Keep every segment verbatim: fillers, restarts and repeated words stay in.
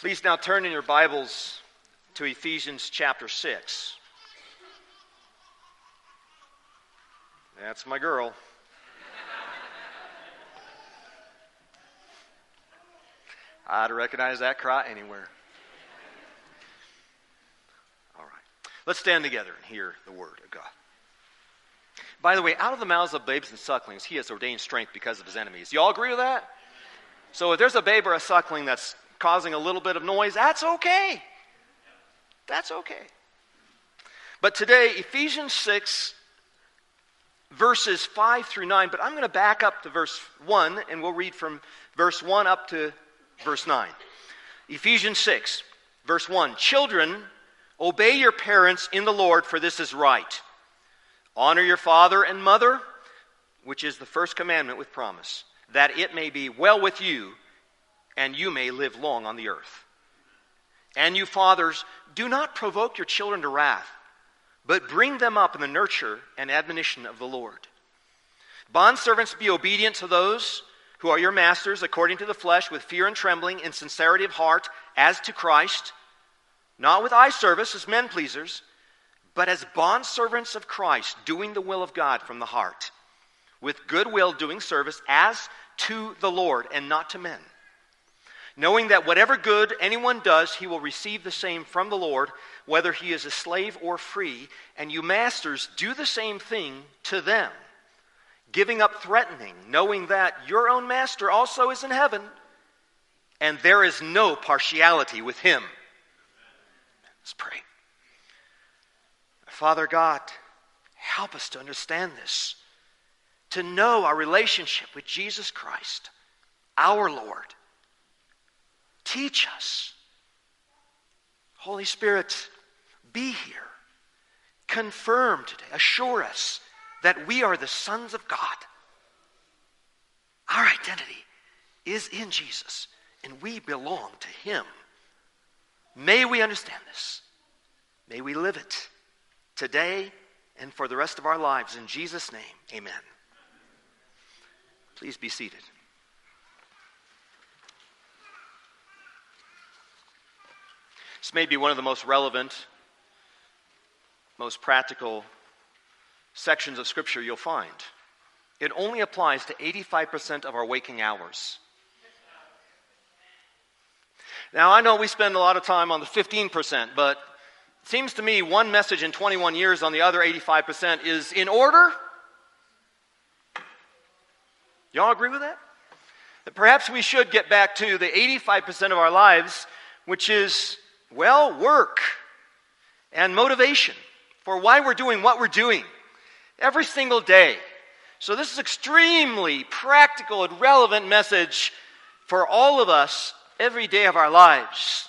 Please now turn in your Bibles to Ephesians chapter six. That's my girl. I'd recognize that cry anywhere. All right. Let's stand together and hear the word of God. By the way, out of the mouths of babes and sucklings, he has ordained strength because of his enemies. You all agree with that? So if there's a babe or a suckling that's causing a little bit of noise, that's okay. That's okay. But today, Ephesians six, verses five through nine, but I'm going to back up to verse one, and we'll read from verse one up to verse nine. Ephesians six, verse one. Children, obey your parents in the Lord, for this is right. Honor your father and mother, which is the first commandment with promise, that it may be well with you, and you may live long on the earth. And you fathers, do not provoke your children to wrath, but bring them up in the nurture and admonition of the Lord. Bondservants, be obedient to those who are your masters according to the flesh, with fear and trembling, in sincerity of heart, as to Christ, not with eye service as men pleasers, but as bondservants of Christ, doing the will of God from the heart, with good will doing service as to the Lord and not to men, knowing that whatever good anyone does, he will receive the same from the Lord, whether he is a slave or free. And you masters, do the same thing to them, giving up threatening, knowing that your own master also is in heaven, and there is no partiality with him. Let's pray. Father God, help us to understand this, to know our relationship with Jesus Christ, our Lord. Teach us. Holy Spirit, be here. Confirm today, assure us that we are the sons of God. Our identity is in Jesus, and we belong to him. May we understand this. May we live it today and for the rest of our lives. In Jesus' name, amen. Please be seated. This may be one of the most relevant, most practical sections of Scripture you'll find. It only applies to eighty-five percent of our waking hours. Now, I know we spend a lot of time on the fifteen percent, but it seems to me one message in twenty-one years on the other eighty-five percent is in order. Y'all agree with that? That perhaps we should get back to the eighty-five percent of our lives, which is, well, work and motivation for why we're doing what we're doing every single day. So this is extremely practical and relevant message for all of us every day of our lives.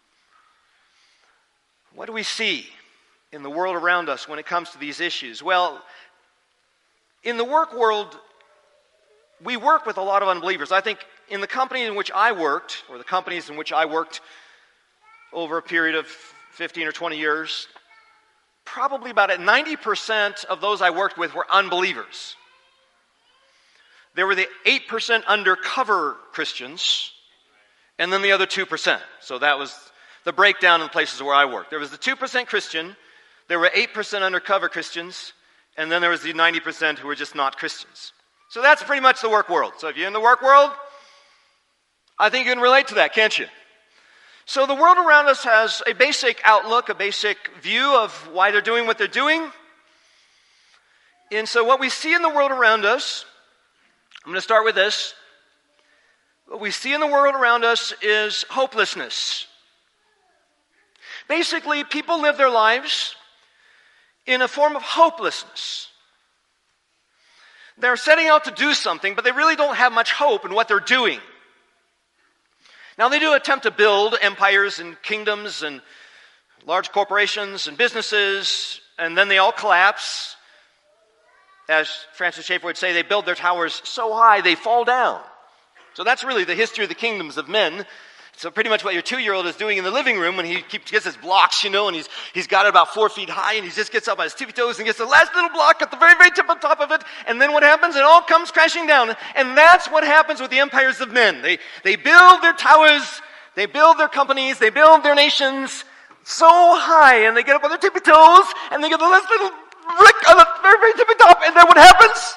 What do we see in the world around us when it comes to these issues? Well, in the work world, we work with a lot of unbelievers. I think in the company in which I worked, or the companies in which I worked over a period of fifteen or twenty years, probably about ninety percent of those I worked with were unbelievers. There were the eight percent undercover Christians, and then the other two percent. So that was the breakdown in the places where I worked. There was the two percent Christian, there were eight percent undercover Christians, and then there was the ninety percent who were just not Christians. So that's pretty much the work world. So if you're in the work world, I think you can relate to that, can't you? So the world around us has a basic outlook, a basic view of why they're doing what they're doing. And so what we see in the world around us, I'm going to start with this. What we see in the world around us is hopelessness. Basically, people live their lives in a form of hopelessness. They're setting out to do something, but they really don't have much hope in what they're doing. Now, they do attempt to build empires and kingdoms and large corporations and businesses, and then they all collapse. As Francis Schaeffer would say, they build their towers so high they fall down. So that's really the history of the kingdoms of men. So pretty much what your two-year-old is doing in the living room when he keeps, gets his blocks, you know, and he's he's got it about four feet high, and he just gets up on his tippy toes and gets the last little block at the very, very tip on top of it, and then what happens? It all comes crashing down. And that's what happens with the empires of men. They, they build their towers They build their companies, they build their nations so high, and they get up on their tippy toes, and they get the last little rick on the very, very tippy top, and then what happens?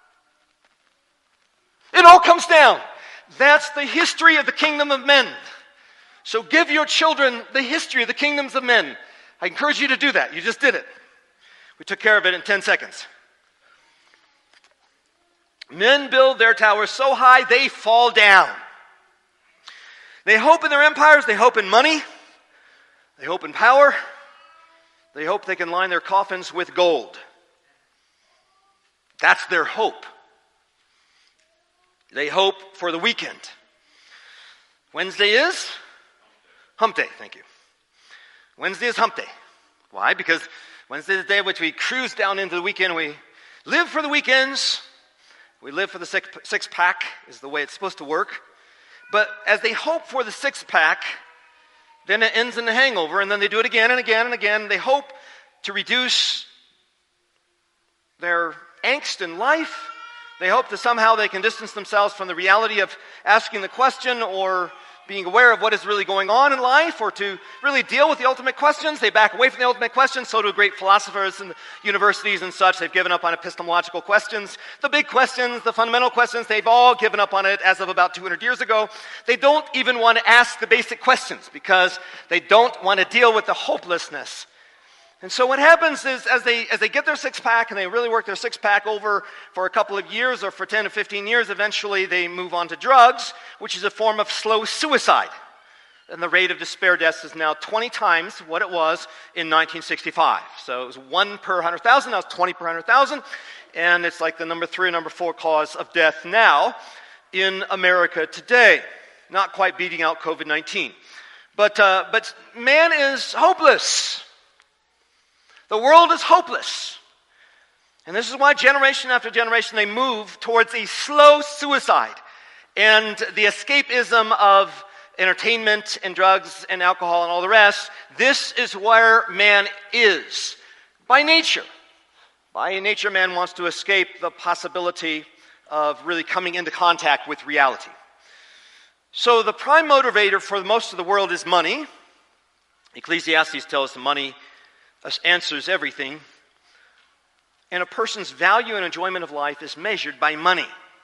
It all comes down. That's the history of the kingdom of men. So give your children the history of the kingdoms of men. I encourage you to do that. You just did it. We took care of it in ten seconds. Men build their towers so high they fall down. They hope in their empires, they hope in money, they hope in power, they hope they can line their coffins with gold. That's their hope. They hope for the weekend. Wednesday is hump day, thank you. Wednesday is hump day. Why? Because Wednesday is the day in which we cruise down into the weekend. We live for the weekends. We live for the six, six pack is the way it's supposed to work. But as they hope for the six pack, then it ends in a hangover, and then they do it again and again and again. They hope to reduce their angst in life. They hope that somehow they can distance themselves from the reality of asking the question or being aware of what is really going on in life, or to really deal with the ultimate questions. They back away from the ultimate questions. So do great philosophers and universities and such. They've given up on epistemological questions. The big questions, the fundamental questions, they've all given up on it as of about two hundred years ago. They don't even want to ask the basic questions because they don't want to deal with the hopelessness. And so what happens is as they as they get their six-pack and they really work their six-pack over for a couple of years or for ten to fifteen years, eventually they move on to drugs, which is a form of slow suicide. And the rate of despair deaths is now twenty times what it was in nineteen sixty-five. So it was one per one hundred thousand, now it's twenty per one hundred thousand. And it's like the number three or number four cause of death now in America today. Not quite beating out covid nineteen. But, uh, but man is hopeless. The world is hopeless. And this is why generation after generation they move towards a slow suicide and the escapism of entertainment and drugs and alcohol and all the rest. This is where man is by nature. By nature, man wants to escape the possibility of really coming into contact with reality. So the prime motivator for most of the world is money. Ecclesiastes tells us money answers everything. And a person's value and enjoyment of life is measured by money.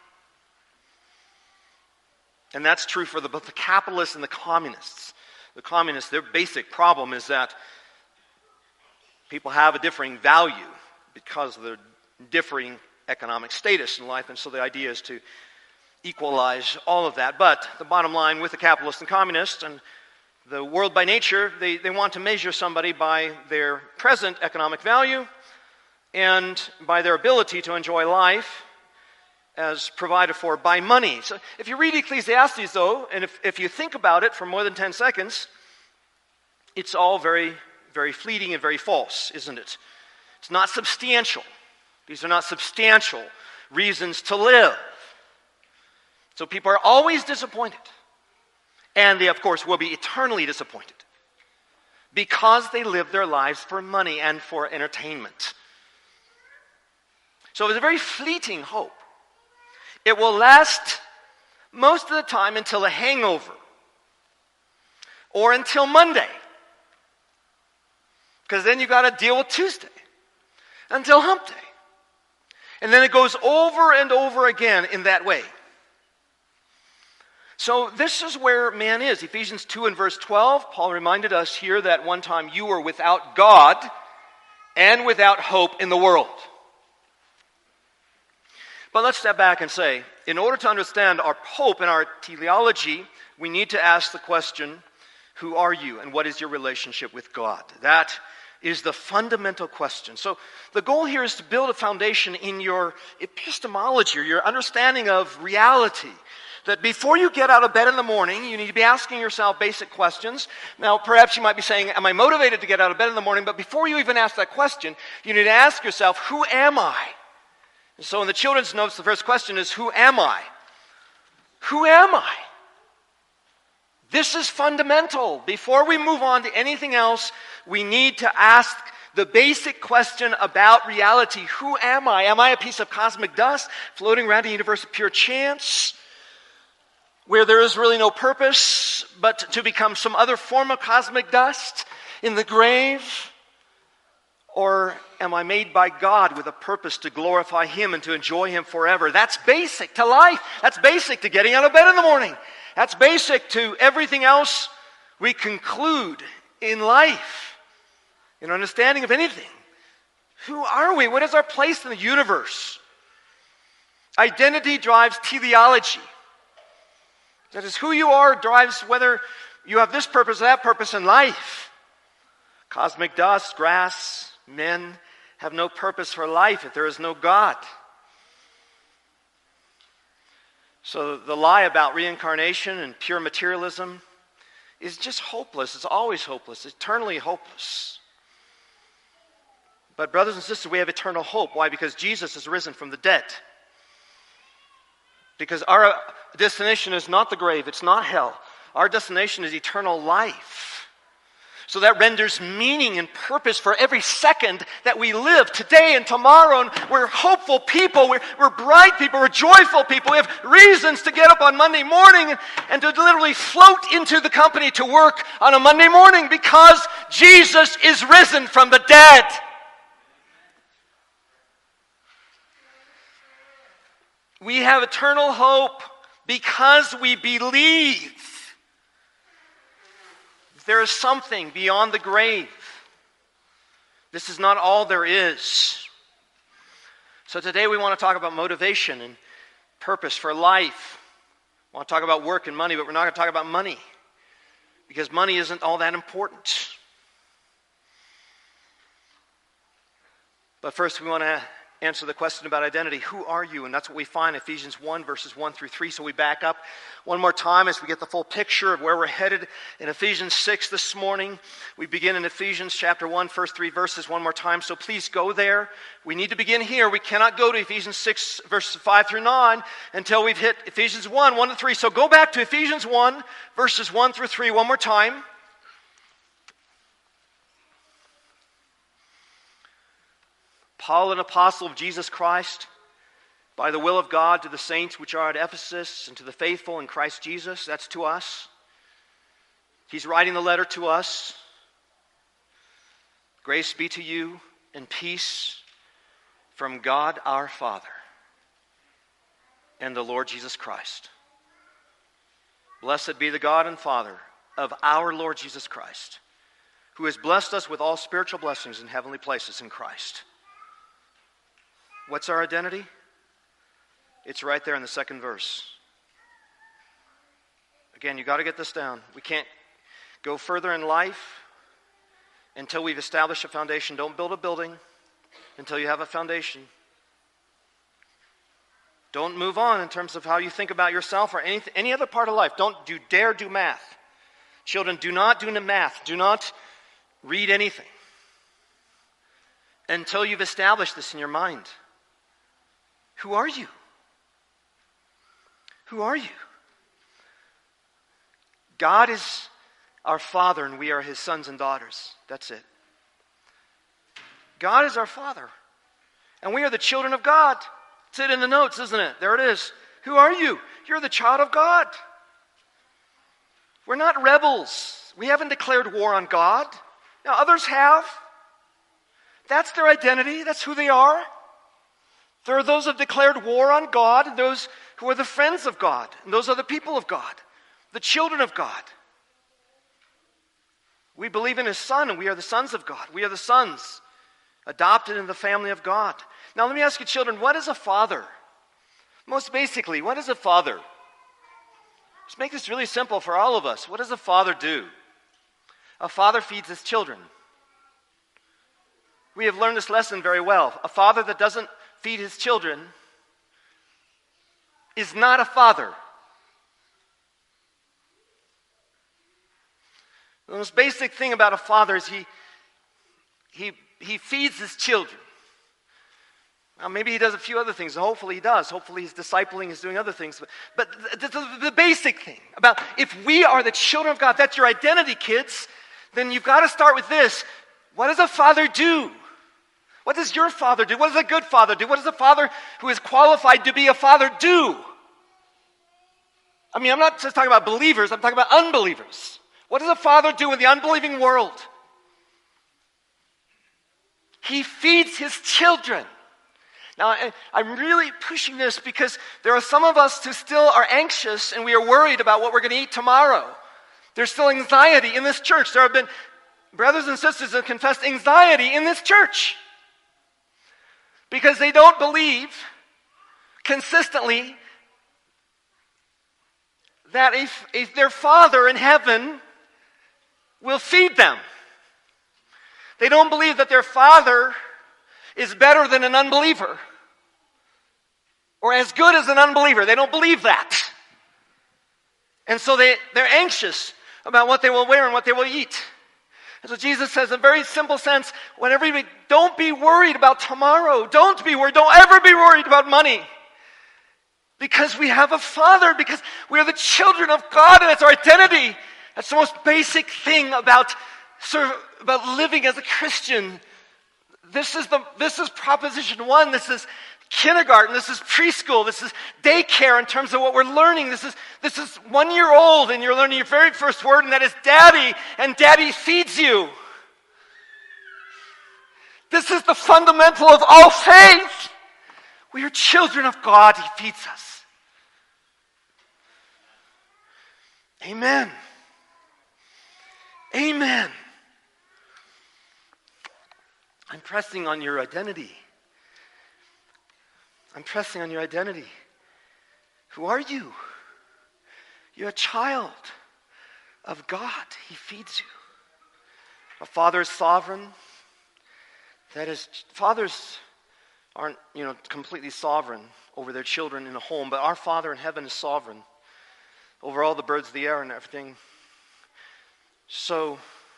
And that's true for the, both the capitalists and the communists. The communists, their basic problem is that people have a differing value because of their differing economic status in life, and so the idea is to equalize all of that. But the bottom line with the capitalists and communists and the world by nature, they, they want to measure somebody by their present economic value and by their ability to enjoy life as provided for by money. So if you read Ecclesiastes, though, and if, if you think about it for more than ten seconds, it's all very, very fleeting and very false, isn't it? It's not substantial. These are not substantial reasons to live. So people are always disappointed. And they, of course, will be eternally disappointed because they live their lives for money and for entertainment. So it's a very fleeting hope. It will last most of the time until a hangover or until Monday, because then you've got to deal with Tuesday until hump day. And then it goes over and over again in that way. So this is where man is. Ephesians two and verse twelve, Paul reminded us here that one time you were without God and without hope in the world. But let's step back and say, in order to understand our hope and our teleology, we need to ask the question, who are you and what is your relationship with God? That is the fundamental question. So the goal here is to build a foundation in your epistemology, or your understanding of reality. That before you get out of bed in the morning, you need to be asking yourself basic questions. Now, perhaps you might be saying, am I motivated to get out of bed in the morning? But before you even ask that question, you need to ask yourself, who am I? And so in the children's notes, the first question is, who am I? Who am I? This is fundamental. Before we move on to anything else, we need to ask the basic question about reality. Who am I? Am I a piece of cosmic dust floating around a universe of pure chance? where there is really no purpose but to become some other form of cosmic dust in the grave? Or am I made by God with a purpose to glorify Him and to enjoy Him forever? That's basic to life. That's basic to getting out of bed in the morning. That's basic to everything else we conclude in life, in understanding of anything. Who are we? What is our place in the universe? Identity drives teleology. That is, who you are drives whether you have this purpose or that purpose in life. Cosmic dust, grass, men have no purpose for life if there is no God. So the lie about reincarnation and pure materialism is just hopeless. It's always hopeless, eternally hopeless. But brothers and sisters, we have eternal hope. Why? Because Jesus is risen from the dead. Because our destination is not the grave, it's not hell. Our destination is eternal life. So that renders meaning and purpose for every second that we live today and tomorrow. And we're hopeful people, we're, we're bright people, we're joyful people. We have reasons to get up on Monday morning and, and to literally float into the company to work on a Monday morning because Jesus is risen from the dead. We have eternal hope because we believe there is something beyond the grave. This is not all there is. So today we want to talk about motivation and purpose for life. We want to talk about work and money, but we're not going to talk about money because money isn't all that important. But first we want to answer the question about identity. Who are you? And that's what we find in Ephesians one, verses one through three. So we back up one more time as we get the full picture of where we're headed. In Ephesians six this morning, we begin in Ephesians chapter one, first three verses one more time. So please go there. We need to begin here. We cannot go to Ephesians six, verses five through nine until we've hit Ephesians one, one to three. So go back to Ephesians one, verses one through three one more time. Paul, an apostle of Jesus Christ, by the will of God, to the saints which are at Ephesus and to the faithful in Christ Jesus. That's to us. He's writing the letter to us. Grace be to you and peace from God our Father and the Lord Jesus Christ. Blessed be the God and Father of our Lord Jesus Christ, who has blessed us with all spiritual blessings in heavenly places in Christ. What's our identity? It's right there in the second verse. Again, you got to get this down. We can't go further in life until we've established a foundation. Don't build a building until you have a foundation. Don't move on in terms of how you think about yourself or any, any other part of life. Don't do, dare do math. Children, do not do math. Do not read anything until you've established this in your mind. Who are you? Who are you? God is our Father and we are His sons and daughters. That's it. God is our Father and we are the children of God. It's it in the notes, isn't it? There it is. Who are you? You're the child of God. We're not rebels. We haven't declared war on God. Now others have. That's their identity. That's who they are. There are those who have declared war on God, and those who are the friends of God, and those are the people of God, the children of God. We believe in His Son, and we are the sons of God. We are the sons, adopted in the family of God. Now let me ask you, children, what is a father? Most basically, what is a father? Let's make this really simple for all of us. What does a father do? A father feeds his children. We have learned this lesson very well. A father that doesn't feed his children is not a father. The most basic thing about a father is he he he feeds his children. Now maybe he does a few other things. Hopefully he does. Hopefully he's discipling, he's doing other things. But, but the, the, the basic thing about if we are the children of God, that's your identity, kids, then you've got to start with this. What does a father do? What does your father do? What does a good father do? What does a father who is qualified to be a father do? I mean, I'm not just talking about believers, I'm talking about unbelievers. What does a father do in the unbelieving world? He feeds his children. Now, I, I'm really pushing this because there are some of us who still are anxious and we are worried about what we're going to eat tomorrow. There's still anxiety in this church. There have been brothers and sisters who have confessed anxiety in this church because they don't believe consistently that if, if their Father in heaven will feed them. They don't believe that their Father is better than an unbeliever or as good as an unbeliever. They don't believe that. And so they, they're anxious about what they will wear and what they will eat. And so Jesus says in a very simple sense, whenever you don't be worried about tomorrow. Don't be worried. Don't ever be worried about money. Because we have a Father, because we are the children of God, and that's our identity. That's the most basic thing about, sort of, about living as a Christian. This is the this is proposition one. This is kindergarten. This is preschool. This is daycare in terms of what we're learning. This is this is one year old, and you're learning your very first word, and that is daddy, and daddy feeds you. This is the fundamental of all faith. We are children of God. He feeds us. Amen. Amen. I'm pressing on your identity. I'm pressing on your identity. Who are you? You're a child of God. He feeds you. A father is sovereign. That is, fathers aren't, you know, completely sovereign over their children in a home, but our Father in heaven is sovereign over all the birds of the air and everything. So,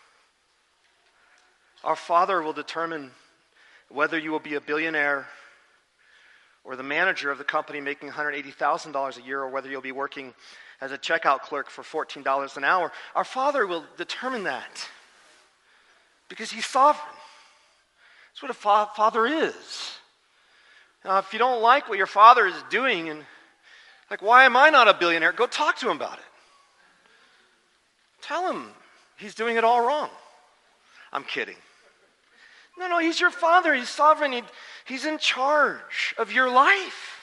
our Father will determine whether you will be a billionaire or the manager of the company making one hundred eighty thousand dollars a year, or whether you'll be working as a checkout clerk for fourteen dollars an hour. Our Father will determine that because He's sovereign. That's what a fa- father is. Now, if you don't like what your father is doing, and like, why am I not a billionaire? Go talk to him about it. Tell him he's doing it all wrong. I'm kidding. No, no, he's your Father. He's sovereign. He, he's in charge of your life.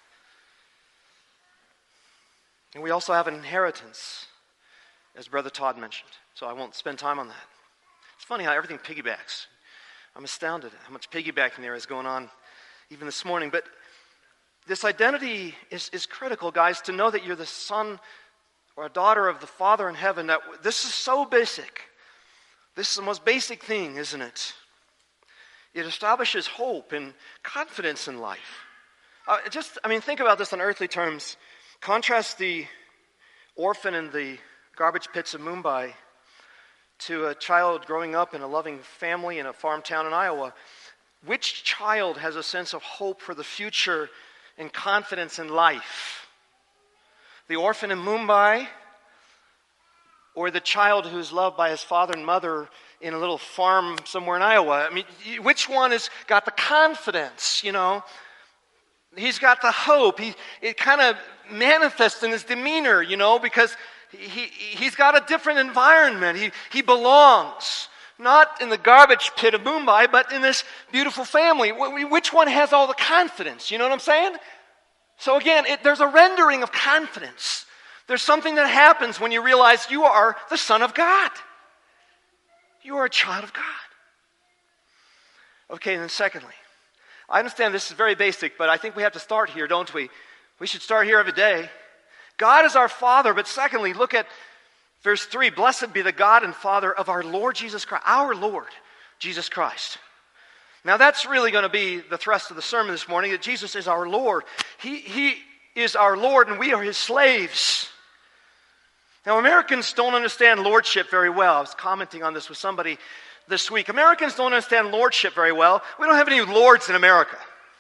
And we also have an inheritance, as Brother Todd mentioned. So I won't spend time on that. It's funny how everything piggybacks. I'm astounded at how much piggybacking there is going on even this morning. But this identity is, is critical, guys, to know that you're the son or a daughter of the Father in heaven. That this is so basic. This is the most basic thing, isn't it? It establishes hope and confidence in life. Uh, just, I mean, think about this in earthly terms. Contrast the orphan in the garbage pits of Mumbai to a child growing up in a loving family in a farm town in Iowa. Which child has a sense of hope for the future and confidence in life? The orphan in Mumbai, or the child who's loved by his father and mother in a little farm somewhere in Iowa? I mean, which one has got the confidence, you know? He's got the hope. He, it kind of manifests in his demeanor, you know, because he, he's got a different environment. He, he belongs. Not in the garbage pit of Mumbai, but in this beautiful family. Which one has all the confidence? You know what I'm saying? So again, it, there's a rendering of confidence. There's something that happens when you realize you are the Son of God. You are a child of God. Okay, and then secondly, I understand this is very basic, but I think we have to start here, don't we? We should start here every day. God is our Father, but secondly, look at verse three. Blessed be the God and Father of our Lord Jesus Christ, our Lord Jesus Christ. Now that's really going to be the thrust of the sermon this morning, that Jesus is our Lord. He, he is our Lord and we are His slaves. Now Americans don't understand lordship very well. I was commenting on this with somebody this week. Americans don't understand lordship very well. We don't have any lords in America.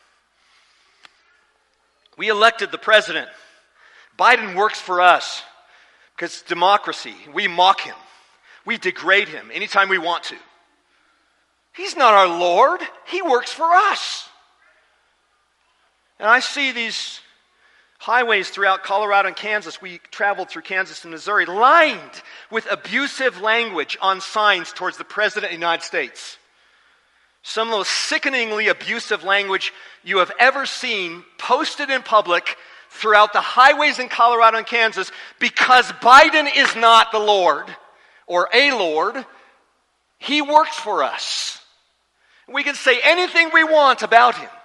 We elected the president. Biden works for us because it's democracy. We mock him. We degrade him anytime we want to. He's not our Lord. He works for us. And I see these Highways throughout Colorado and Kansas, we traveled through Kansas and Missouri, lined with abusive language on signs towards the President of the United States. Some of the most sickeningly abusive language you have ever seen posted in public throughout the highways in Colorado and Kansas, because Biden is not the Lord or a Lord. He works for us. We can say anything we want about him.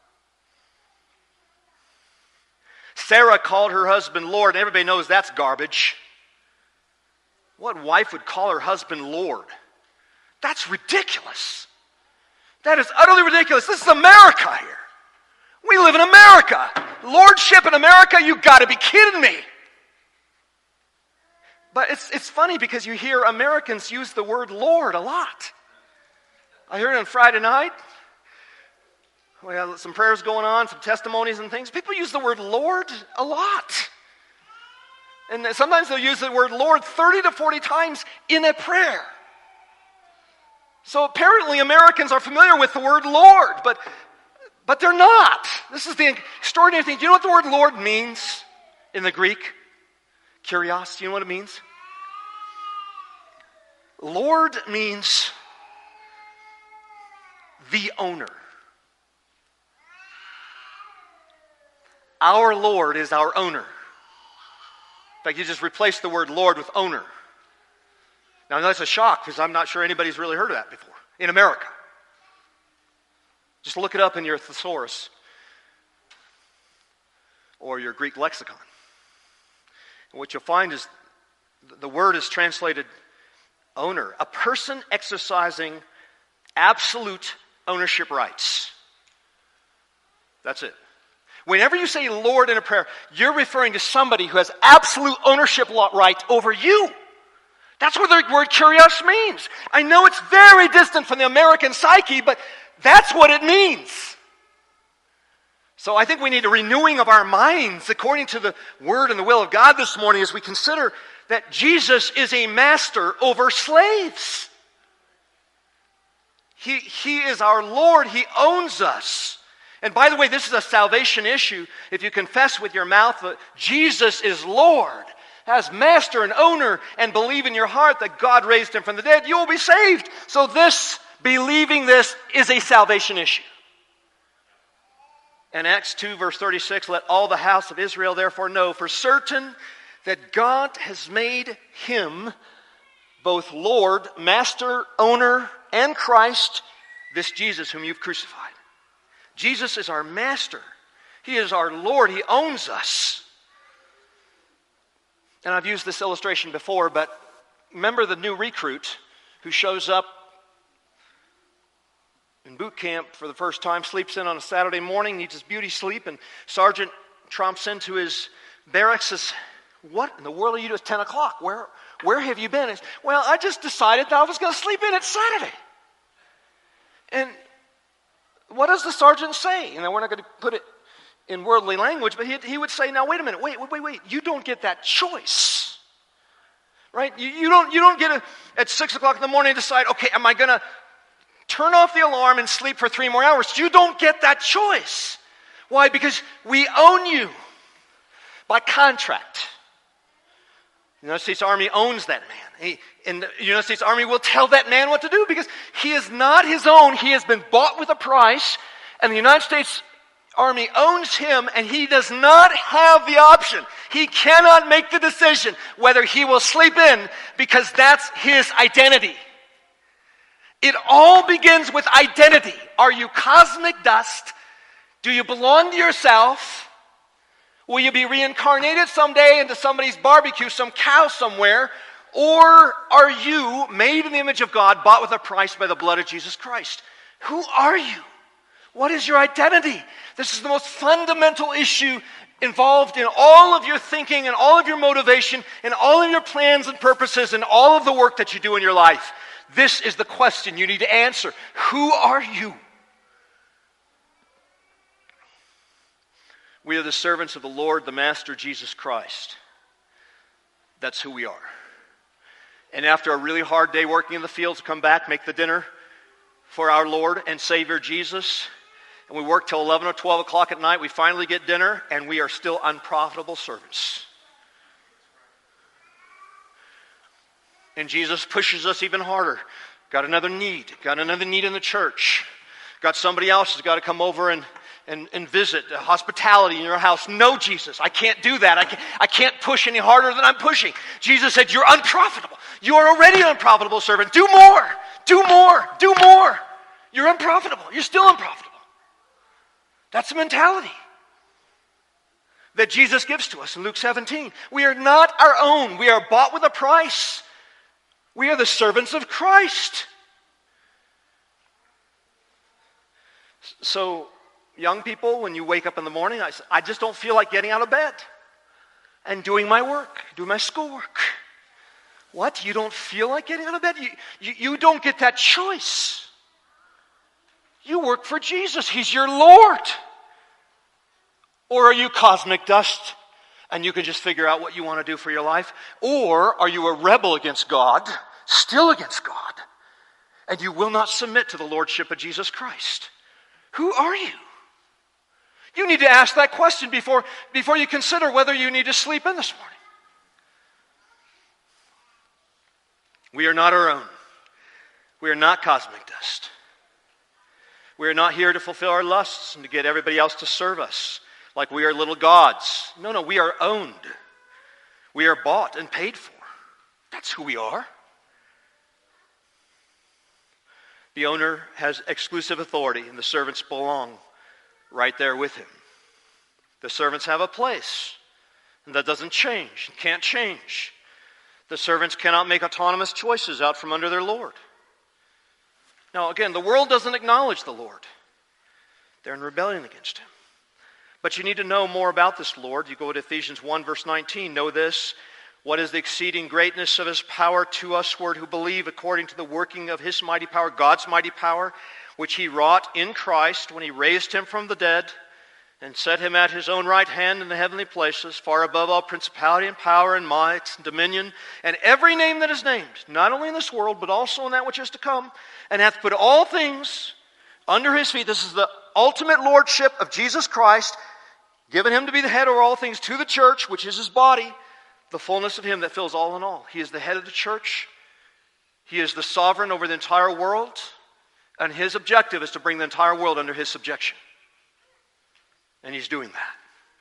Sarah called her husband Lord, and everybody knows that's garbage. What wife would call her husband Lord? That's ridiculous. That is utterly ridiculous. This is America here. We live in America. Lordship in America, you got to be kidding me. But it's, it's funny because you hear Americans use the word Lord a lot. I heard it on Friday night. We had some prayers going on, some testimonies and things. People use the word Lord a lot. And sometimes they'll use the word Lord thirty to forty times in a prayer. So apparently Americans are familiar with the word Lord, but, but they're not. This is the extraordinary thing. Do you know what the word Lord means in the Greek? Kyrios, do you know what it means? Lord means the owner. Our Lord is our owner. In fact, you just replace the word Lord with owner. Now, that's a shock because I'm not sure anybody's really heard of that before in America. Just look it up in your thesaurus or your Greek lexicon. And what you'll find is the word is translated owner, a person exercising absolute ownership rights. That's it. Whenever you say Lord in a prayer, you're referring to somebody who has absolute ownership right over you. That's what the word kyrios means. I know it's very distant from the American psyche, but that's what it means. So I think we need a renewing of our minds according to the word and the will of God this morning as we consider that Jesus is a master over slaves. He, he is our Lord. He owns us. And by the way, this is a salvation issue. If you confess with your mouth that Jesus is Lord, as master and owner, and believe in your heart that God raised him from the dead, you will be saved. So this, believing this, is a salvation issue. In Acts two, verse thirty-six, let all the house of Israel therefore know for certain that God has made him both Lord, master, owner, and Christ, this Jesus whom you've crucified. Jesus is our master. He is our Lord. He owns us. And I've used this illustration before, but remember the new recruit who shows up in boot camp for the first time, sleeps in on a Saturday morning, needs his beauty sleep, and Sergeant tromps into his barracks, says, what in the world are you doing? It's ten o'clock. Where, where have you been? It's, well, I just decided that I was going to sleep in. It's Saturday. And what does the sergeant say? And we're not going to put it in worldly language, but he, he would say, now wait a minute, wait, wait, wait, wait. You don't get that choice. Right? You, you don't, you don't get a, at six o'clock in the morning decide, okay, am I going to turn off the alarm and sleep for three more hours? You don't get that choice. Why? Because we own you by contract. The United States Army owns that man. He, and the United States Army will tell that man what to do because he is not his own. He has been bought with a price, and the United States Army owns him, and he does not have the option. He cannot make the decision whether he will sleep in because that's his identity. It all begins with identity. Are you cosmic dust? Do you belong to yourself? Will you be reincarnated someday into somebody's barbecue, some cow somewhere? Or are you made in the image of God, bought with a price by the blood of Jesus Christ? Who are you? What is your identity? This is the most fundamental issue involved in all of your thinking and all of your motivation and all of your plans and purposes and all of the work that you do in your life. This is the question you need to answer. Who are you? We are the servants of the Lord, the Master, Jesus Christ. That's who we are. And after a really hard day working in the fields, come back, make the dinner for our Lord and Savior Jesus. and we work till eleven or twelve o'clock at night. We finally get dinner, and we are still unprofitable servants. And Jesus pushes us even harder. Got another need. Got another need in the church. Got somebody else who's got to come over and, and, and visit. Uh, hospitality in your house. No, Jesus, I can't do that. I can't, I can't push any harder than I'm pushing. Jesus said, you're unprofitable. You are already an unprofitable servant. Do more. Do more. Do more. You're unprofitable. You're still unprofitable. That's the mentality that Jesus gives to us in Luke seventeen. We are not our own. We are bought with a price. We are the servants of Christ. So, young people, when you wake up in the morning, I, I just don't feel like getting out of bed and doing my work, doing my schoolwork. What? You don't feel like getting out of bed? You, you, you don't get that choice. You work for Jesus. He's your Lord. Or are you cosmic dust and you can just figure out what you want to do for your life? Or are you a rebel against God, still against God, and you will not submit to the lordship of Jesus Christ? Who are you? You need to ask that question before, before you consider whether you need to sleep in this morning. We are not our own. We are not cosmic dust. We are not here to fulfill our lusts and to get everybody else to serve us like we are little gods. No, no, we are owned. We are bought and paid for. That's who we are. The owner has exclusive authority, and the servants belong right there with him. The servants have a place, and that doesn't change, and can't change. The servants cannot make autonomous choices out from under their Lord. Now, again, the world doesn't acknowledge the Lord. They're in rebellion against him. But you need to know more about this Lord. You go to Ephesians one, verse nineteen. Know this. What is the exceeding greatness of his power to usward who believe according to the working of his mighty power, God's mighty power, which he wrought in Christ when he raised him from the dead and set him at his own right hand in the heavenly places, far above all principality and power and might and dominion, and every name that is named, not only in this world, but also in that which is to come, and hath put all things under his feet. This is the ultimate lordship of Jesus Christ, given him to be the head over all things to the church, which is his body, the fullness of him that fills all in all. He is the head of the church. He is the sovereign over the entire world, and his objective is to bring the entire world under his subjection. And he's doing that.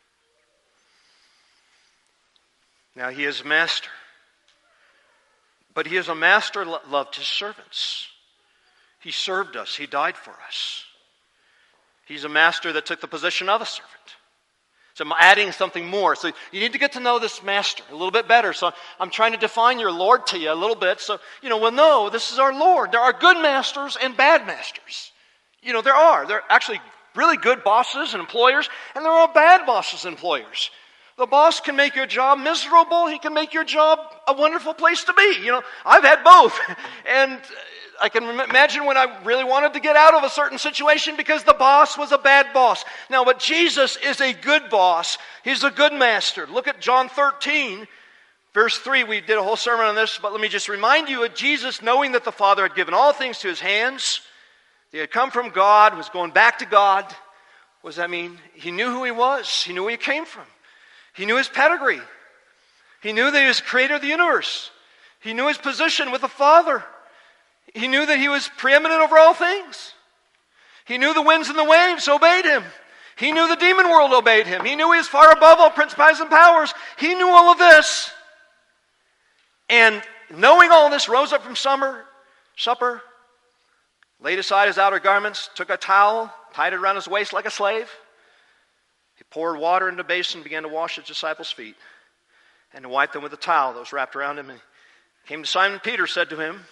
Now, he is master. But he is a master that loved his servants. He served us. He died for us. He's a master that took the position of a servant. So I'm adding something more. So you need to get to know this master a little bit better. So I'm trying to define your Lord to you a little bit. So, you know, well, no, this is our Lord. There are good masters and bad masters. You know, there are. There are actually really good bosses and employers, and there are bad bosses and employers. The boss can make your job miserable. He can make your job a wonderful place to be. You know, I've had both. And I can imagine when I really wanted to get out of a certain situation because the boss was a bad boss. Now, but Jesus is a good boss. He's a good master. Look at John thirteen, verse three. We did a whole sermon on this, but let me just remind you of Jesus knowing that the Father had given all things to his hands. He had come from God, was going back to God. What does that mean? He knew who he was. He knew where he came from. He knew his pedigree. He knew that he was the creator of the universe. He knew his position with the Father. He knew that he was preeminent over all things. He knew the winds and the waves obeyed him. He knew the demon world obeyed him. He knew he was far above all principalities and powers. He knew all of this. And knowing all this, rose up from summer, supper, laid aside his outer garments, took a towel, tied it around his waist like a slave. He poured water into a basin and began to wash his disciples' feet and to wipe them with a towel that was wrapped around him. And he came to Simon Peter, said to him,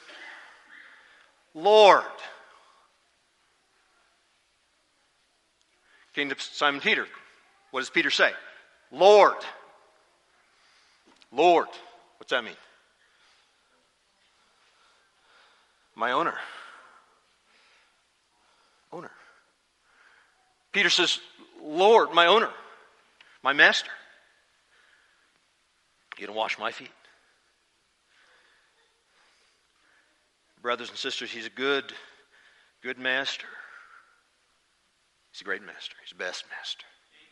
Lord. Came to Simon Peter. What does Peter say? Lord. Lord. What's that mean? My owner. Owner. Peter says, Lord, my owner, my master. You gonna wash my feet? Brothers and sisters, he's a good, good master. He's a great master. He's the best master.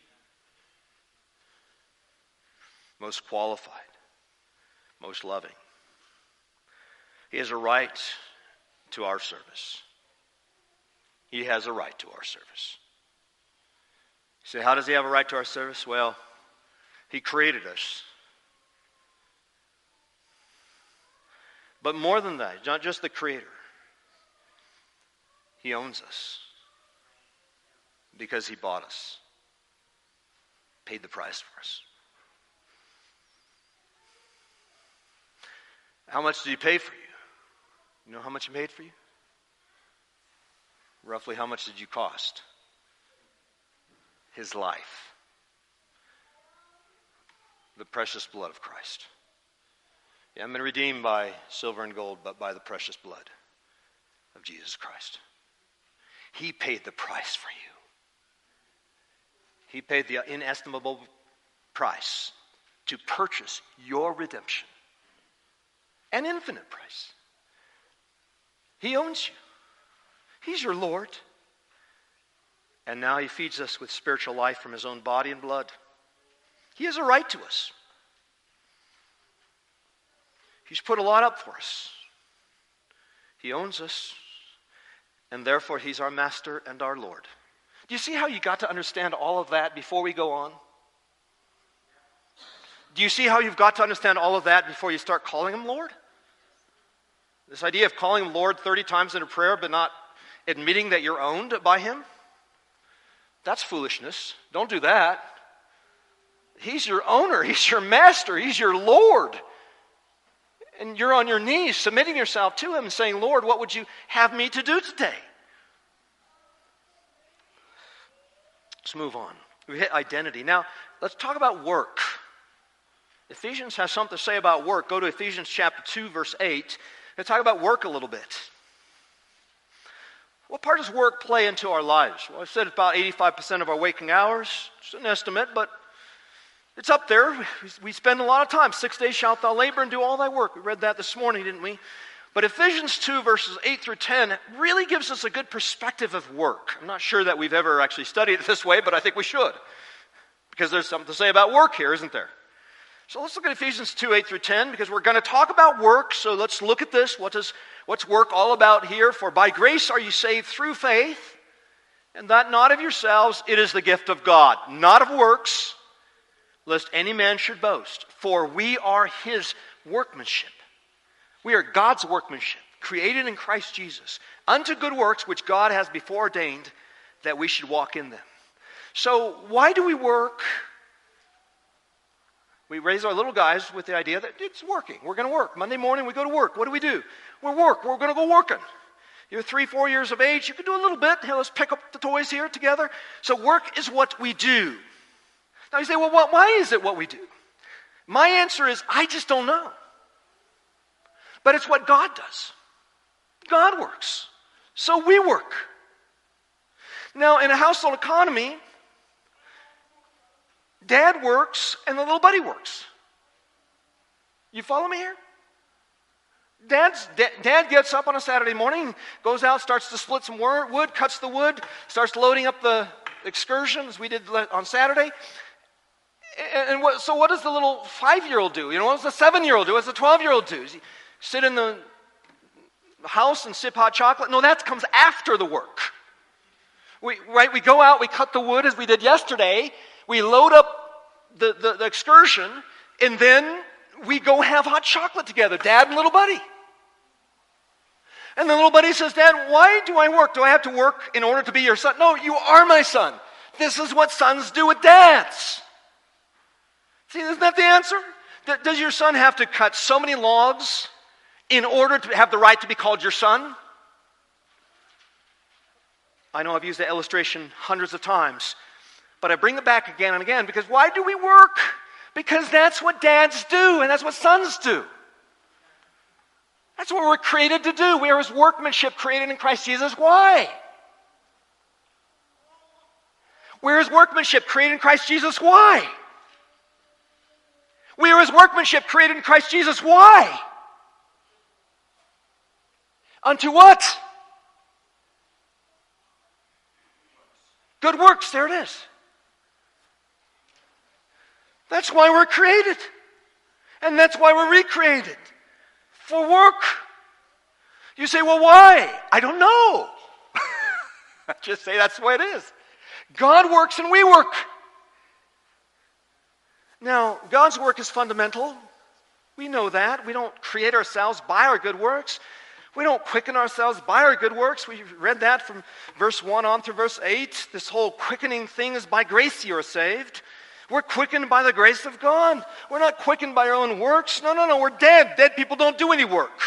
Most qualified. Most loving. He has a right to our service. He has a right to our service. You say, how does he have a right to our service? Well, he created us. But more than that, not just the creator. He owns us. Because he bought us. Paid the price for us. How much did he pay for you? You know how much he paid for you? Roughly how much did you cost? His life. The precious blood of Christ. You haven't been redeemed by silver and gold, but by the precious blood of Jesus Christ. He paid the price for you. He paid the inestimable price to purchase your redemption. An infinite price. He owns you. He's your Lord. And now he feeds us with spiritual life from his own body and blood. He has a right to us. He's put a lot up for us. He owns us. And therefore he's our master and our Lord. Do you see how you got to understand all of that before we go on? Do you see how you've got to understand all of that before you start calling him Lord? This idea of calling him Lord thirty times in a prayer but not admitting that you're owned by him? That's foolishness. Don't do that. He's your owner. He's your master. He's your Lord. And you're on your knees submitting yourself to him and saying, Lord, what would you have me to do today? Let's move on. We hit identity. Now, let's talk about work. Ephesians has something to say about work. Go to Ephesians chapter two, verse eight. Let's talk about work a little bit. What part does work play into our lives? Well, I said about eighty-five percent of our waking hours. It's an estimate, but it's up there. We spend a lot of time. Six days shalt thou labor and do all thy work. We read that this morning, didn't we? But Ephesians two, verses eight through ten really gives us a good perspective of work. I'm not sure that we've ever actually studied it this way, but I think we should. Because there's something to say about work here, isn't there? So let's look at Ephesians two, eight through ten, because we're going to talk about work. So let's look at this. What is, what's work all about here? For by grace are you saved through faith, and that not of yourselves, it is the gift of God, not of works, lest any man should boast. For we are his workmanship. We are God's workmanship, created in Christ Jesus, unto good works which God has before ordained that we should walk in them. So why do we work? We raise our little guys with the idea that it's working. We're going to work. Monday morning we go to work. What do we do? We work. We're going to go working. You're three, four years of age. You can do a little bit. Hey, let's pick up the toys here together. So work is what we do. Now you say, well, what, why is it what we do? My answer is, I just don't know. But it's what God does. God works. So we work. Now, in a household economy, Dad works and the little buddy works. You follow me here? Dad's, da- Dad gets up on a Saturday morning, goes out, starts to split some wood, cuts the wood, starts loading up the excursions we did on Saturday. And, and what, so what does the little five-year-old do? You know, what does the seven-year-old do? What does the twelve-year-old do? Does he sit in the house and sip hot chocolate? No, that comes after the work. We, right, we go out, we cut the wood as we did yesterday, we load up the, the, the excursion, and then we go have hot chocolate together, Dad and little buddy. And the little buddy says, Dad, why do I work? Do I have to work in order to be your son? No, you are my son. This is what sons do with dads. See, isn't that the answer? Does your son have to cut so many logs in order to have the right to be called your son? I know I've used that illustration hundreds of times, but I bring it back again and again because why do we work? Because that's what dads do and that's what sons do. That's what we're created to do. We are his workmanship created in Christ Jesus. Why? We're his workmanship created in Christ Jesus. Why? We are his workmanship created in Christ Jesus. Why? Unto what? Good works, there it is. That's why we're created. And that's why we're recreated. For work. You say, well, why? I don't know. I just say that's the way it is. God works and we work. Now, God's work is fundamental. We know that. We don't create ourselves by our good works. We don't quicken ourselves by our good works. We read that from verse one on through verse eight. This whole quickening thing is by grace you are saved. We're quickened by the grace of God. We're not quickened by our own works. No, no, no. We're dead. Dead people don't do any work.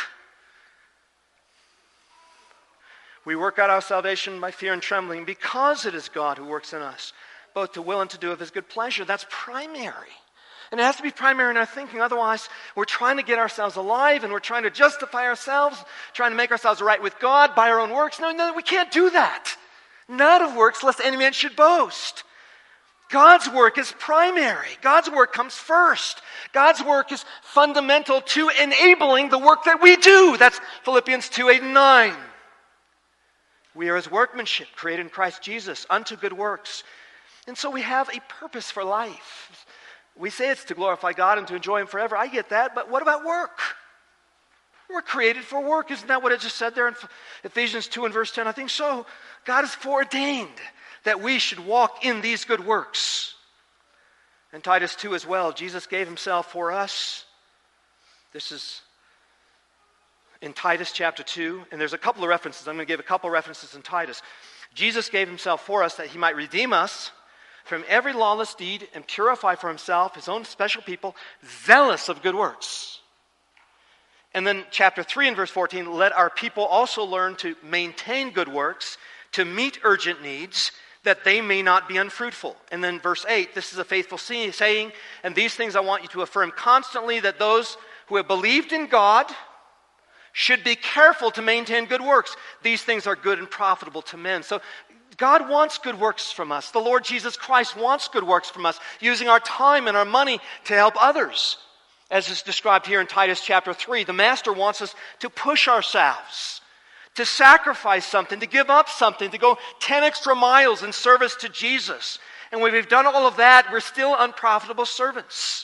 We work out our salvation by fear and trembling because it is God who works in us, both to will and to do of his good pleasure. That's primary. And it has to be primary in our thinking. Otherwise, we're trying to get ourselves alive and we're trying to justify ourselves, trying to make ourselves right with God by our own works. No, no, we can't do that. Not of works, lest any man should boast. God's work is primary. God's work comes first. God's work is fundamental to enabling the work that we do. That's Philippians two, eight, and nine. We are his workmanship, created in Christ Jesus, unto good works. And so we have a purpose for life. We say it's to glorify God and to enjoy him forever. I get that, but what about work? We're created for work. Isn't that what it just said there in Ephesians two and verse ten? I think so. God has foreordained that we should walk in these good works. And Titus two as well. Jesus gave himself for us. This is in Titus chapter two, and there's a couple of references. I'm going to give a couple of references in Titus. Jesus gave himself for us that he might redeem us from every lawless deed and purify for himself his own special people, zealous of good works. And then chapter three and verse fourteen, let our people also learn to maintain good works, to meet urgent needs, that they may not be unfruitful. And then verse eight, this is a faithful saying, and these things I want you to affirm constantly, that those who have believed in God should be careful to maintain good works. These things are good and profitable to men. So God wants good works from us. The Lord Jesus Christ wants good works from us, using our time and our money to help others. As is described here in Titus chapter three, the Master wants us to push ourselves, to sacrifice something, to give up something, to go ten extra miles in service to Jesus. And when we've done all of that, we're still unprofitable servants.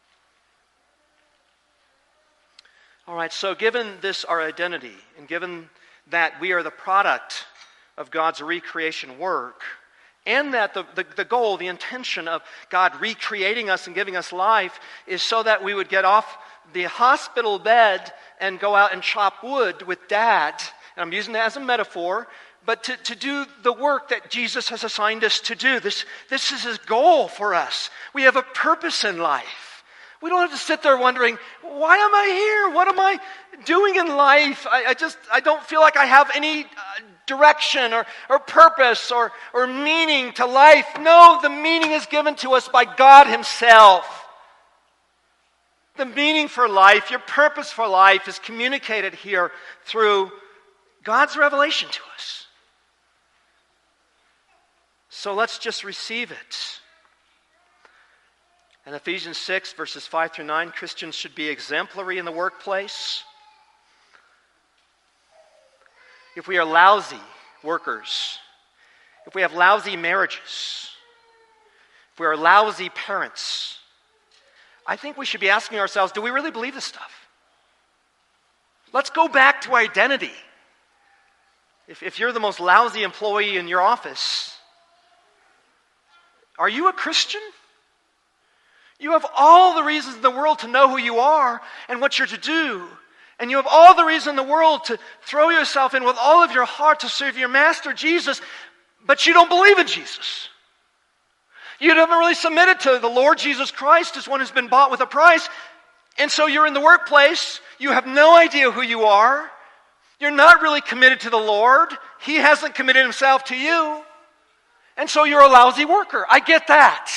All right, so given this our identity, and given that we are the product of God's recreation work, and that the, the, the goal, the intention of God recreating us and giving us life is so that we would get off the hospital bed and go out and chop wood with Dad, and I'm using that as a metaphor, but to, to do the work that Jesus has assigned us to do. This, this is his goal for us. We have a purpose in life. We don't have to sit there wondering, why am I here? What am I doing in life? I, I just, I don't feel like I have any uh, direction or, or purpose or, or meaning to life. No, the meaning is given to us by God himself. The meaning for life, your purpose for life is communicated here through God's revelation to us. So let's just receive it. In Ephesians six, verses five through nine, Christians should be exemplary in the workplace. If we are lousy workers, if we have lousy marriages, if we are lousy parents, I think we should be asking ourselves, do we really believe this stuff? Let's go back to identity. If, if you're the most lousy employee in your office, are you a Christian? You have all the reasons in the world to know who you are and what you're to do. And you have all the reason in the world to throw yourself in with all of your heart to serve your Master, Jesus, but you don't believe in Jesus. You haven't really submitted to the Lord Jesus Christ as one who's been bought with a price. And so you're in the workplace. You have no idea who you are. You're not really committed to the Lord. He hasn't committed himself to you. And so you're a lousy worker. I get that.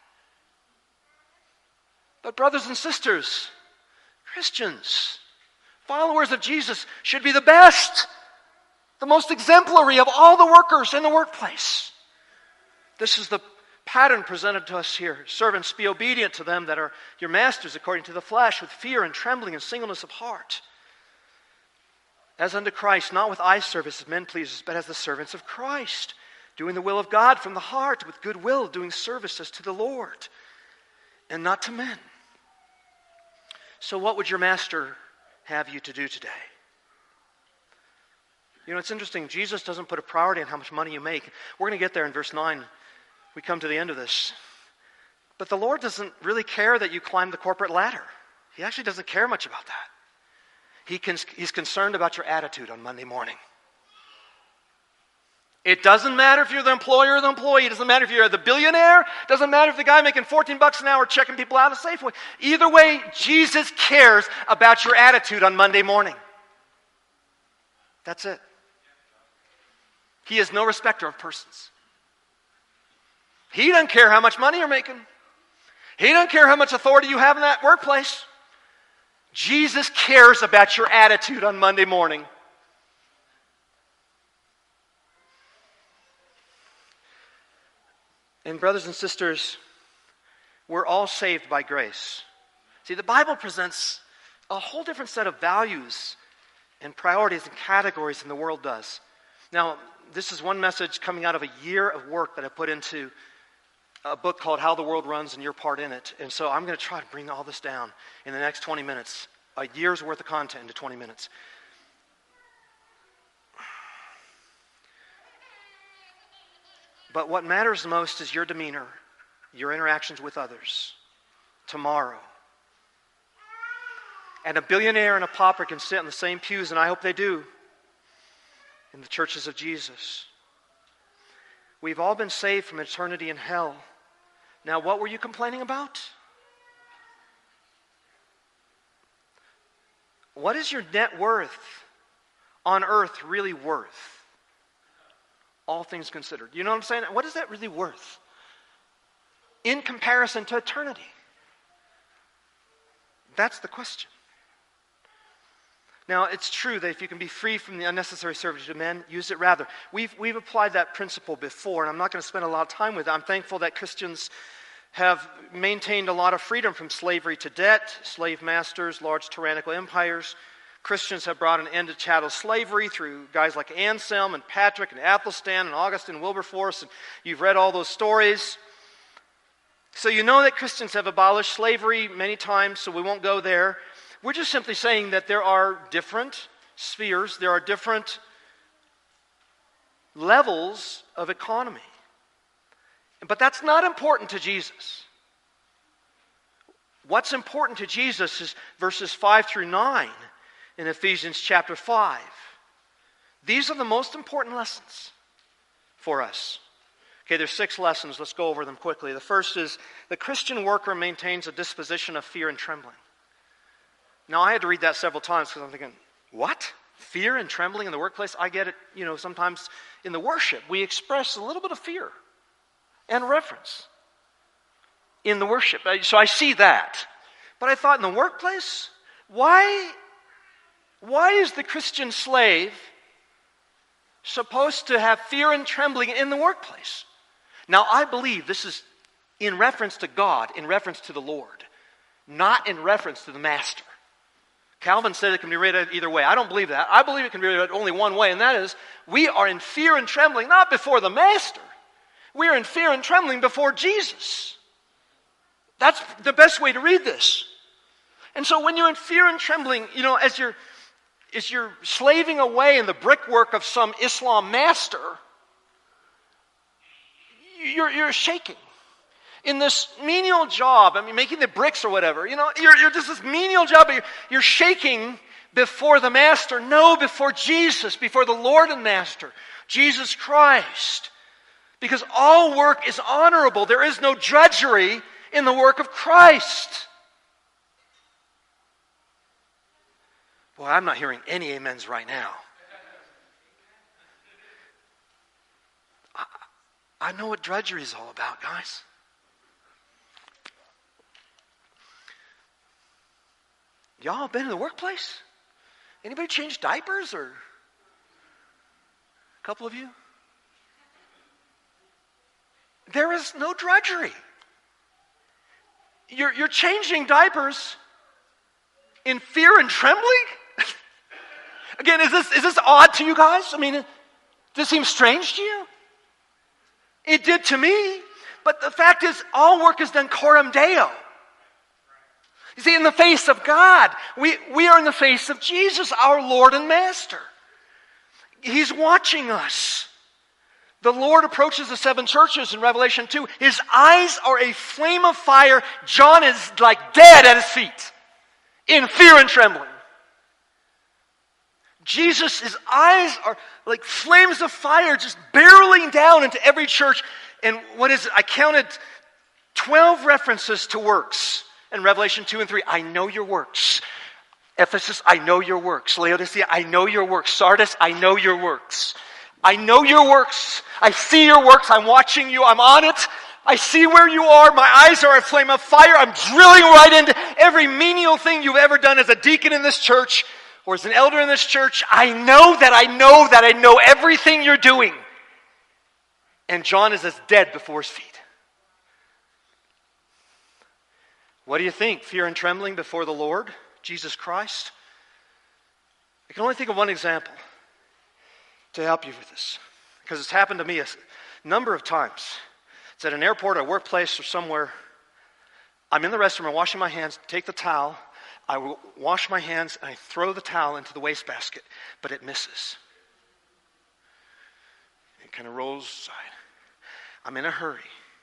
But brothers and sisters, Christians, followers of Jesus should be the best, the most exemplary of all the workers in the workplace. This is the pattern presented to us here. Servants, be obedient to them that are your masters according to the flesh, with fear and trembling and singleness of heart. As unto Christ, not with eye service as men pleasers, but as the servants of Christ, doing the will of God from the heart with good will, doing services to the Lord and not to men. So what would your master have you to do today? You know, it's interesting. Jesus doesn't put a priority on how much money you make. We're going to get there in verse nine. We come to the end of this. But the Lord doesn't really care that you climb the corporate ladder. He actually doesn't care much about that. He can, he's concerned about your attitude on Monday morning. It doesn't matter if you're the employer or the employee. It doesn't matter if you're the billionaire. It doesn't matter if the guy making fourteen bucks an hour checking people out of Safeway. Either way, Jesus cares about your attitude on Monday morning. That's it. He is no respecter of persons. He doesn't care how much money you're making. He doesn't care how much authority you have in that workplace. Jesus cares about your attitude on Monday morning. And brothers and sisters, we're all saved by grace. See, the Bible presents a whole different set of values and priorities and categories than the world does. Now, this is one message coming out of a year of work that I put into a book called How the World Runs and Your Part in It. And so I'm going to try to bring all this down in the next twenty minutes. A year's worth of content into twenty minutes. But what matters most is your demeanor, your interactions with others tomorrow. And a billionaire and a pauper can sit in the same pews, and I hope they do, in the churches of Jesus. We've all been saved from eternity in hell. Now, what were you complaining about? What is your net worth on earth really worth? All things considered. You know what I'm saying? What is that really worth in comparison to eternity? That's the question. Now, it's true that if you can be free from the unnecessary servitude of men, use it rather. We've, we've applied that principle before, and I'm not going to spend a lot of time with it. I'm thankful that Christians have maintained a lot of freedom from slavery to debt, slave masters, large tyrannical empires. Christians have brought an end to chattel slavery through guys like Anselm and Patrick and Athelstan and Augustine and Wilberforce, and you've read all those stories. So you know that Christians have abolished slavery many times, so we won't go there. We're just simply saying that there are different spheres, there are different levels of economy. But that's not important to Jesus. What's important to Jesus is verses five through nine in Ephesians chapter five. These are the most important lessons for us. Okay, there's six lessons. Let's go over them quickly. The first is the Christian worker maintains a disposition of fear and trembling. Now, I had to read that several times because I'm thinking, what? Fear and trembling in the workplace? I get it, you know, sometimes in the worship, we express a little bit of fear and reverence in the worship. So I see that. But I thought in the workplace, why, why is the Christian slave supposed to have fear and trembling in the workplace? Now, I believe this is in reference to God, in reference to the Lord, not in reference to the master. Calvin said it can be read either way. I don't believe that. I believe it can be read only one way, and that is, we are in fear and trembling, not before the master. We are in fear and trembling before Jesus. That's the best way to read this. And so when you're in fear and trembling, you know, as you're, as you're slaving away in the brickwork of some Islam master, you're, you're shaking. In this menial job, I mean, making the bricks or whatever, you know, you're, you're just this menial job, but you're, you're shaking before the master. No, before Jesus, before the Lord and Master, Jesus Christ. Because all work is honorable. There is no drudgery in the work of Christ. Boy, I'm not hearing any amens right now. I, I know what drudgery is all about, guys. Y'all been in the workplace? Anybody change diapers, or a couple of you? There is no drudgery. You're, you're changing diapers in fear and trembling? Again, is this, is this odd to you guys? I mean, does this seem strange to you? It did to me. But the fact is, all work is done coram Deo. You see, in the face of God, we, we are in the face of Jesus, our Lord and Master. He's watching us. The Lord approaches the seven churches in Revelation two. His eyes are a flame of fire. John is like dead at his feet, in fear and trembling. Jesus, his eyes are like flames of fire just barreling down into every church. And what is it? I counted twelve references to works in Revelation two and three. I know your works. Ephesus, I know your works. Laodicea, I know your works. Sardis, I know your works. I know your works. I see your works. I'm watching you. I'm on it. I see where you are. My eyes are a flame of fire. I'm drilling right into every menial thing you've ever done as a deacon in this church or as an elder in this church. I know that I know that I know everything you're doing. And John is as dead before his feet. What do you think? Fear and trembling before the Lord, Jesus Christ? I can only think of one example to help you with this, because it's happened to me a number of times. It's at an airport, a workplace, or somewhere. I'm in the restroom, I'm washing my hands, take the towel, I will wash my hands, and I throw the towel into the wastebasket, but it misses. It kind of rolls aside. I'm in a hurry.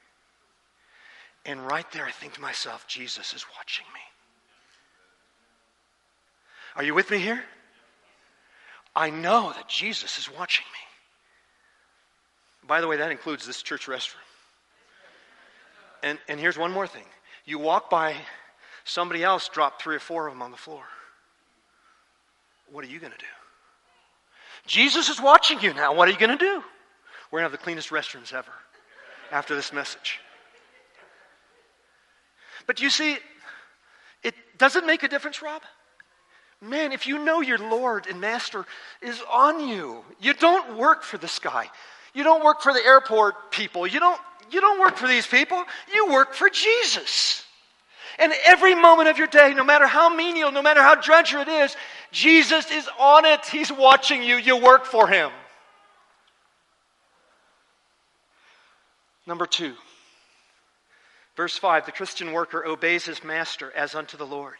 And right there, I think to myself, Jesus is watching me. Are you with me here? I know that Jesus is watching me. By the way, that includes this church restroom. And, and here's one more thing. You walk by, somebody else dropped three or four of them on the floor. What are you going to do? Jesus is watching you now. What are you going to do? We're going to have the cleanest restrooms ever after this message. But you see, it doesn't make a difference, Rob. Man, if you know your Lord and Master is on you, you don't work for this guy. You don't work for the airport people. You don't, you don't work for these people. You work for Jesus. And every moment of your day, no matter how menial, no matter how drudgery it is, Jesus is on it. He's watching you. You work for him. Number two, verse five, the Christian worker obeys his master as unto the Lord.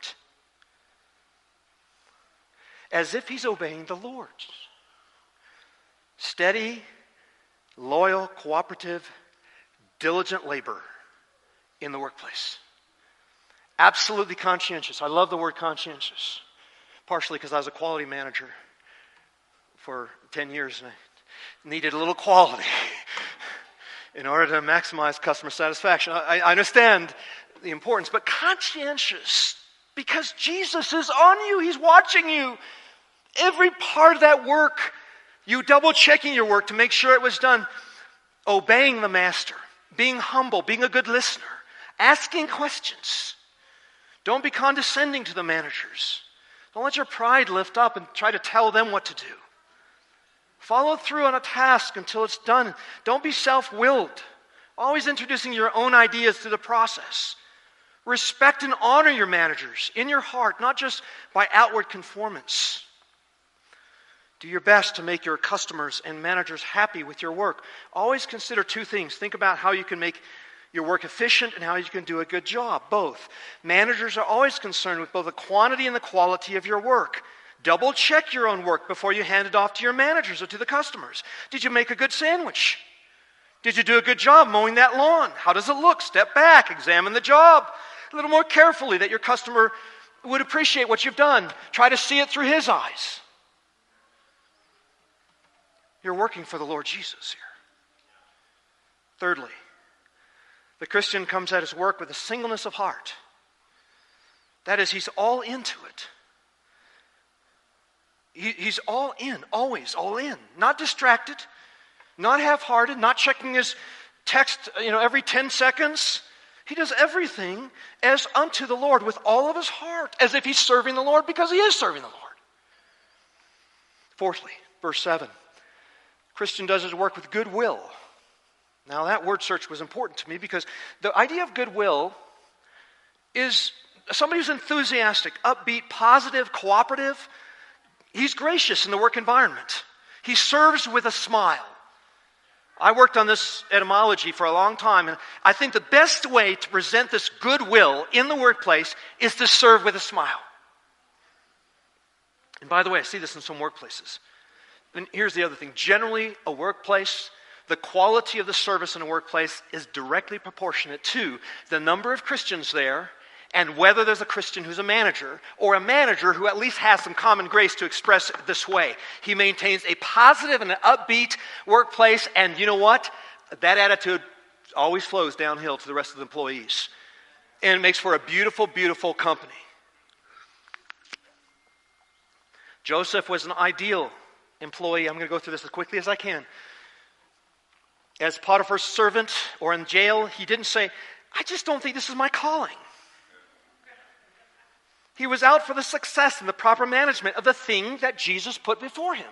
As if he's obeying the Lord. Steady, loyal, cooperative, diligent labor in the workplace. Absolutely conscientious. I love the word conscientious. Partially because I was a quality manager for ten years and I needed a little quality in order to maximize customer satisfaction. I, I understand the importance, but conscientious because Jesus is on you. He's watching you. Every part of that work, you double checking your work to make sure it was done. Obeying the master, being humble, being a good listener, asking questions. Don't be condescending to the managers. Don't let your pride lift up and try to tell them what to do. Follow through on a task until it's done. Don't be self-willed. Always introducing your own ideas to the process. Respect and honor your managers in your heart, not just by outward conformance. Do your best to make your customers and managers happy with your work. Always consider two things. Think about how you can make your work efficient and how you can do a good job, both. Managers are always concerned with both the quantity and the quality of your work. Double check your own work before you hand it off to your managers or to the customers. Did you make a good sandwich? Did you do a good job mowing that lawn? How does it look? Step back, examine the job a little more carefully that your customer would appreciate what you've done. Try to see it through his eyes. You're working for the Lord Jesus here. Thirdly, the Christian comes at his work with a singleness of heart. That is, he's all into it. He, he's all in, always all in. Not distracted, not half-hearted, not checking his text, you know, every ten seconds. He does everything as unto the Lord with all of his heart, as if he's serving the Lord because he is serving the Lord. Fourthly, verse seven. Christian does his work with goodwill. Now that word search was important to me because the idea of goodwill is somebody who's enthusiastic, upbeat, positive, cooperative. He's gracious in the work environment. He serves with a smile. I worked on this etymology for a long time, and I think the best way to present this goodwill in the workplace is to serve with a smile. And by the way, I see this in some workplaces. And here's the other thing. Generally, a workplace, the quality of the service in a workplace is directly proportionate to the number of Christians there and whether there's a Christian who's a manager or a manager who at least has some common grace to express it this way. He maintains a positive and an upbeat workplace, and you know what? That attitude always flows downhill to the rest of the employees. And it makes for a beautiful, beautiful company. Joseph was an ideal employee. I'm going to go through this as quickly as I can. As Potiphar's servant or in jail, he didn't say, I just don't think this is my calling. He was out for the success and the proper management of the thing that Jesus put before him.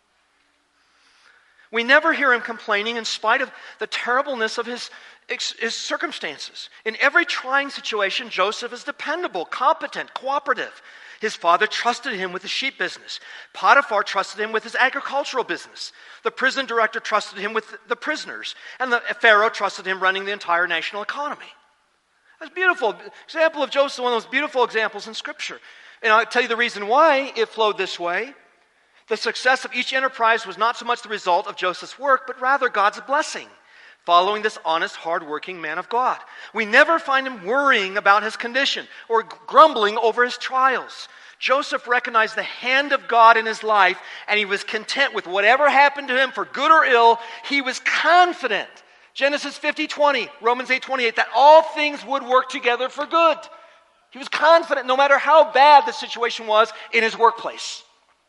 We never hear him complaining in spite of the terribleness of his, his circumstances. In every trying situation, Joseph is dependable, competent, cooperative. His father trusted him with the sheep business. Potiphar trusted him with his agricultural business. The prison director trusted him with the prisoners. And the Pharaoh trusted him running the entire national economy. That's a beautiful example of Joseph, one of those beautiful examples in Scripture. And I'll tell you the reason why it flowed this way. The success of each enterprise was not so much the result of Joseph's work, but rather God's blessing, following this honest, hard-working man of God. We never find him worrying about his condition or grumbling over his trials. Joseph recognized the hand of God in his life, and he was content with whatever happened to him, for good or ill. He was confident. Genesis fifty twenty, Romans eight twenty-eight, that all things would work together for good. He was confident no matter how bad the situation was in his workplace.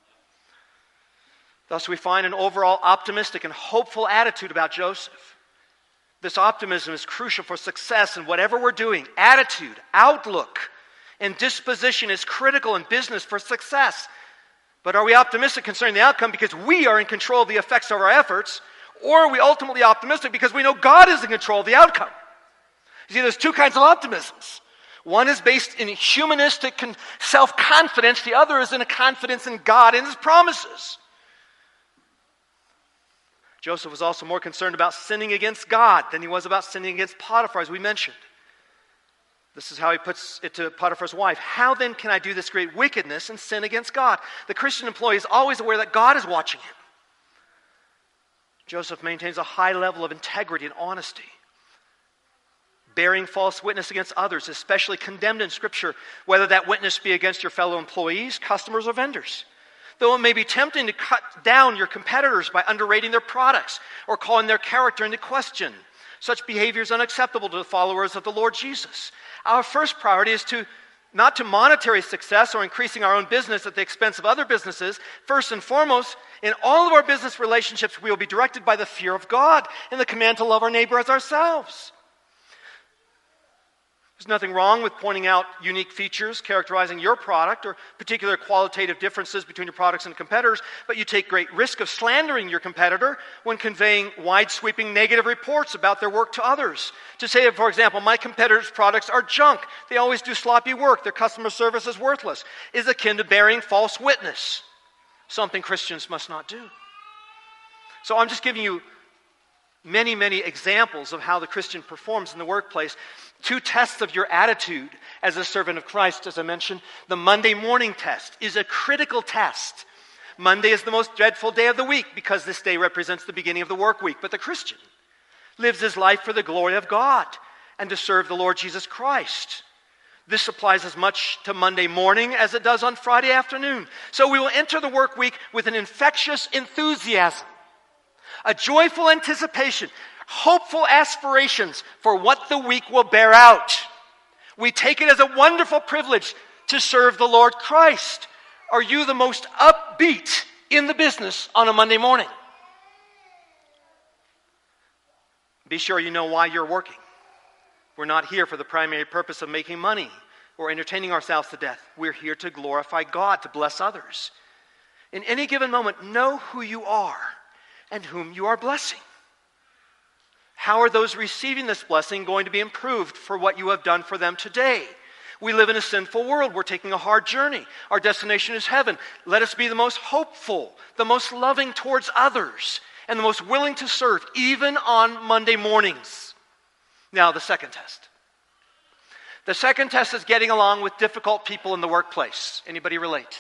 Thus we find an overall optimistic and hopeful attitude about Joseph. This optimism is crucial for success in whatever we're doing. Attitude, outlook, and disposition is critical in business for success. But are we optimistic concerning the outcome because we are in control of the effects of our efforts? Or are we ultimately optimistic because we know God is in control of the outcome? You see, there's two kinds of optimisms. One is based in humanistic self-confidence. The other is in a confidence in God and His promises. Joseph was also more concerned about sinning against God than he was about sinning against Potiphar, as we mentioned. This is how he puts it to Potiphar's wife. How then can I do this great wickedness and sin against God? The Christian employee is always aware that God is watching him. Joseph maintains a high level of integrity and honesty. Bearing false witness against others, especially condemned in Scripture, whether that witness be against your fellow employees, customers, or vendors. Though it may be tempting to cut down your competitors by underrating their products or calling their character into question, such behavior is unacceptable to the followers of the Lord Jesus. Our first priority is to not to monetary success or increasing our own business at the expense of other businesses. First and foremost, in all of our business relationships, we will be directed by the fear of God and the command to love our neighbor as ourselves. There's nothing wrong with pointing out unique features characterizing your product or particular qualitative differences between your products and competitors, but you take great risk of slandering your competitor when conveying wide-sweeping negative reports about their work to others. To say, for example, my competitor's products are junk, they always do sloppy work, their customer service is worthless, is akin to bearing false witness, something Christians must not do. So I'm just giving you many, many examples of how the Christian performs in the workplace. Two tests of your attitude as a servant of Christ, as I mentioned. The Monday morning test is a critical test. Monday is the most dreadful day of the week because this day represents the beginning of the work week. But the Christian lives his life for the glory of God and to serve the Lord Jesus Christ. This applies as much to Monday morning as it does on Friday afternoon. So we will enter the work week with an infectious enthusiasm, a joyful anticipation, hopeful aspirations for what the week will bear out. We take it as a wonderful privilege to serve the Lord Christ. Are you the most upbeat in the business on a Monday morning? Be sure you know why you're working. We're not here for the primary purpose of making money or entertaining ourselves to death. We're here to glorify God, to bless others. In any given moment, know who you are and whom you are blessing. How are those receiving this blessing going to be improved for what you have done for them today? We live in a sinful world. We're taking a hard journey. Our destination is heaven. Let us be the most hopeful, the most loving towards others, and the most willing to serve, even on Monday mornings. Now, the second test. The second test is getting along with difficult people in the workplace. Anybody relate?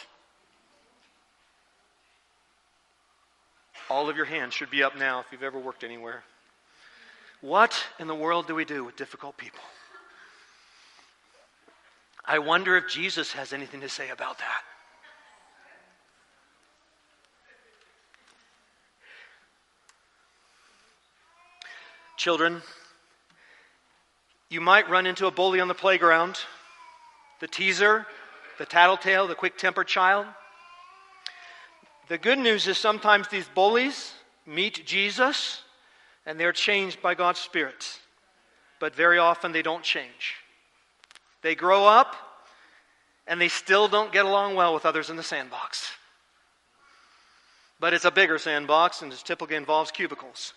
All of your hands should be up now if you've ever worked anywhere. What in the world do we do with difficult people? I wonder if Jesus has anything to say about that. Children, you might run into a bully on the playground, the teaser, the tattletale, the quick-tempered child. The good news is sometimes these bullies meet Jesus and they're changed by God's Spirit. But very often they don't change. They grow up and they still don't get along well with others in the sandbox. But it's a bigger sandbox and it typically involves cubicles.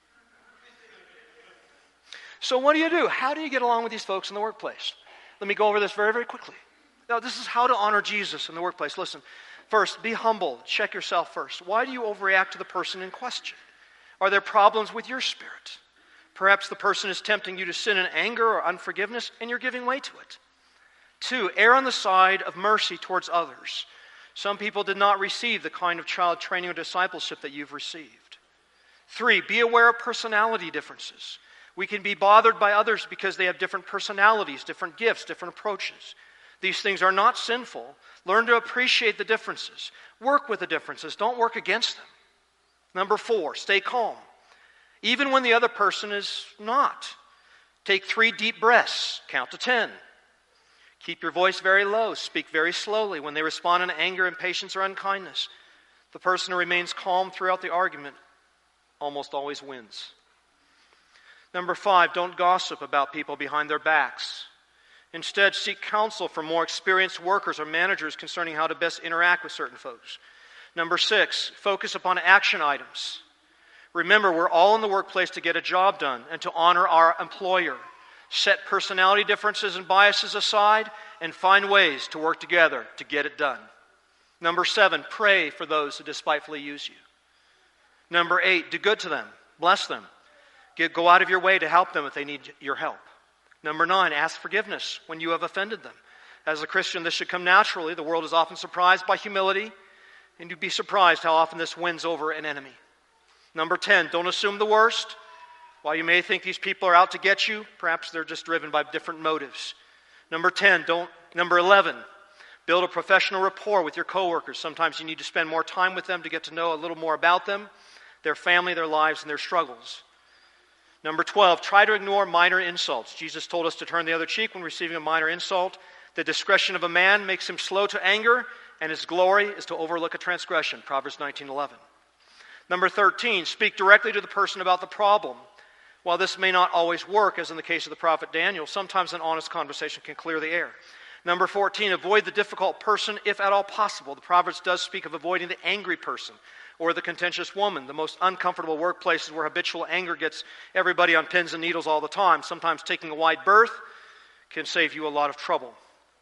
So what do you do? How do you get along with these folks in the workplace? Let me go over this very, very quickly. Now, this is how to honor Jesus in the workplace. Listen, first, be humble. Check yourself first. Why do you overreact to the person in question? Are there problems with your spirit? Perhaps the person is tempting you to sin in anger or unforgiveness, and you're giving way to it. Two, err on the side of mercy towards others. Some people did not receive the kind of child training or discipleship that you've received. Three, be aware of personality differences. We can be bothered by others because they have different personalities, different gifts, different approaches. These things are not sinful. Learn to appreciate the differences. Work with the differences. Don't work against them. Number four, stay calm. Even when the other person is not. Take three deep breaths. Count to ten. Keep your voice very low. Speak very slowly. When they respond in anger, impatience, or unkindness, the person who remains calm throughout the argument almost always wins. Number five, don't gossip about people behind their backs. Instead, seek counsel from more experienced workers or managers concerning how to best interact with certain folks. Number six, focus upon action items. Remember, we're all in the workplace to get a job done and to honor our employer. Set personality differences and biases aside and find ways to work together to get it done. Number seven, pray for those who despitefully use you. Number eight, do good to them. Bless them. Get, go out of your way to help them if they need your help. Number nine, ask forgiveness when you have offended them. As a Christian, this should come naturally. The world is often surprised by humility, and you'd be surprised how often this wins over an enemy. Number ten, don't assume the worst. While you may think these people are out to get you, perhaps they're just driven by different motives. Number ten, don't. Number eleven, build a professional rapport with your coworkers. Sometimes you need to spend more time with them to get to know a little more about them, their family, their lives, and their struggles. Number twelve, try to ignore minor insults. Jesus told us to turn the other cheek when receiving a minor insult. The discretion of a man makes him slow to anger, and his glory is to overlook a transgression. Proverbs nineteen eleven. Number thirteen, speak directly to the person about the problem. While this may not always work, as in the case of the prophet Daniel, sometimes an honest conversation can clear the air. Number fourteen, avoid the difficult person if at all possible. The Proverbs does speak of avoiding the angry person or the contentious woman. The most uncomfortable workplaces where habitual anger gets everybody on pins and needles all the time. Sometimes taking a wide berth can save you a lot of trouble.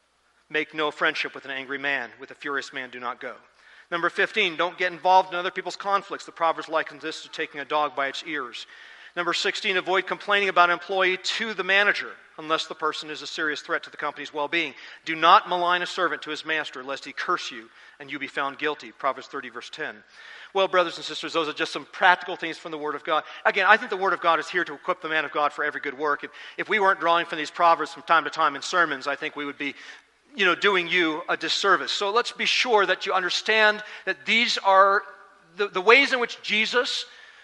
Make no friendship with an angry man. With a furious man, do not go. Number fifteen, don't get involved in other people's conflicts. The Proverbs liken this to taking a dog by its ears. Number sixteen, avoid complaining about an employee to the manager unless the person is a serious threat to the company's well-being. Do not malign a servant to his master lest he curse you and you be found guilty. Proverbs thirty, verse ten. Well, brothers and sisters, those are just some practical things from the Word of God. Again, I think the Word of God is here to equip the man of God for every good work. If, if we weren't drawing from these Proverbs from time to time in sermons, I think we would be you know, doing you a disservice. So let's be sure that you understand that these are the, the ways in which Jesus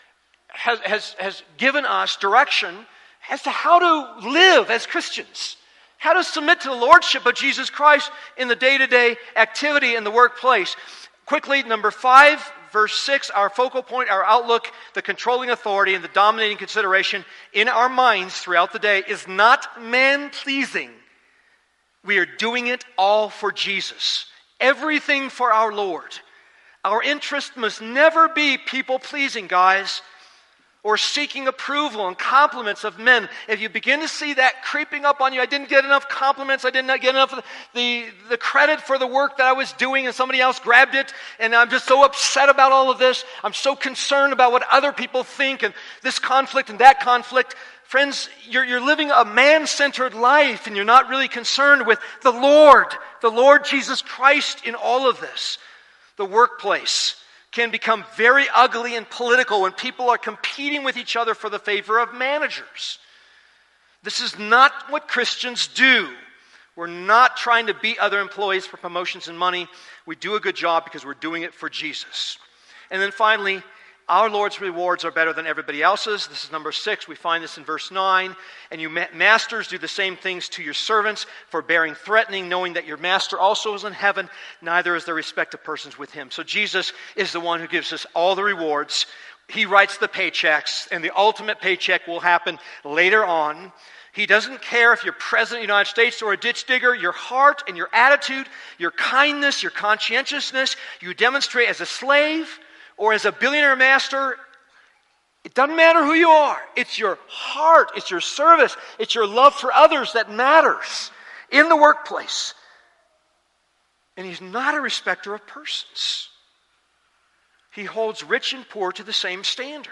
has, has, has given us direction as to how to live as Christians, how to submit to the lordship of Jesus Christ in the day-to-day activity in the workplace. Quickly, number five, verse six, our focal point, our outlook, the controlling authority and the dominating consideration in our minds throughout the day is not man-pleasing. We are doing it all for Jesus. Everything for our Lord. Our interest must never be people-pleasing, guys, or seeking approval and compliments of men, if you begin to see that creeping up on you, I didn't get enough compliments, I didn't get enough of the, the credit for the work that I was doing, and somebody else grabbed it, and I'm just so upset about all of this, I'm so concerned about what other people think, and this conflict and that conflict. Friends, you're, you're living a man-centered life, and you're not really concerned with the Lord, the Lord Jesus Christ in all of this. The workplace can become very ugly and political when people are competing with each other for the favor of managers. This is not what Christians do. We're not trying to beat other employees for promotions and money. We do a good job because we're doing it for Jesus. And then finally, our Lord's rewards are better than everybody else's. This is number six. We find this in verse nine. And you masters, do the same things to your servants, forbearing threatening, knowing that your master also is in heaven. Neither is there respect of persons with him. So Jesus is the one who gives us all the rewards. He writes the paychecks, and the ultimate paycheck will happen later on. He doesn't care if you're president of the United States or a ditch digger. Your heart and your attitude, your kindness, your conscientiousness, you demonstrate as a slave or as a billionaire master. It doesn't matter who you are. It's your heart, it's your service, it's your love for others that matters in the workplace. And he's not a respecter of persons. He holds rich and poor to the same standard.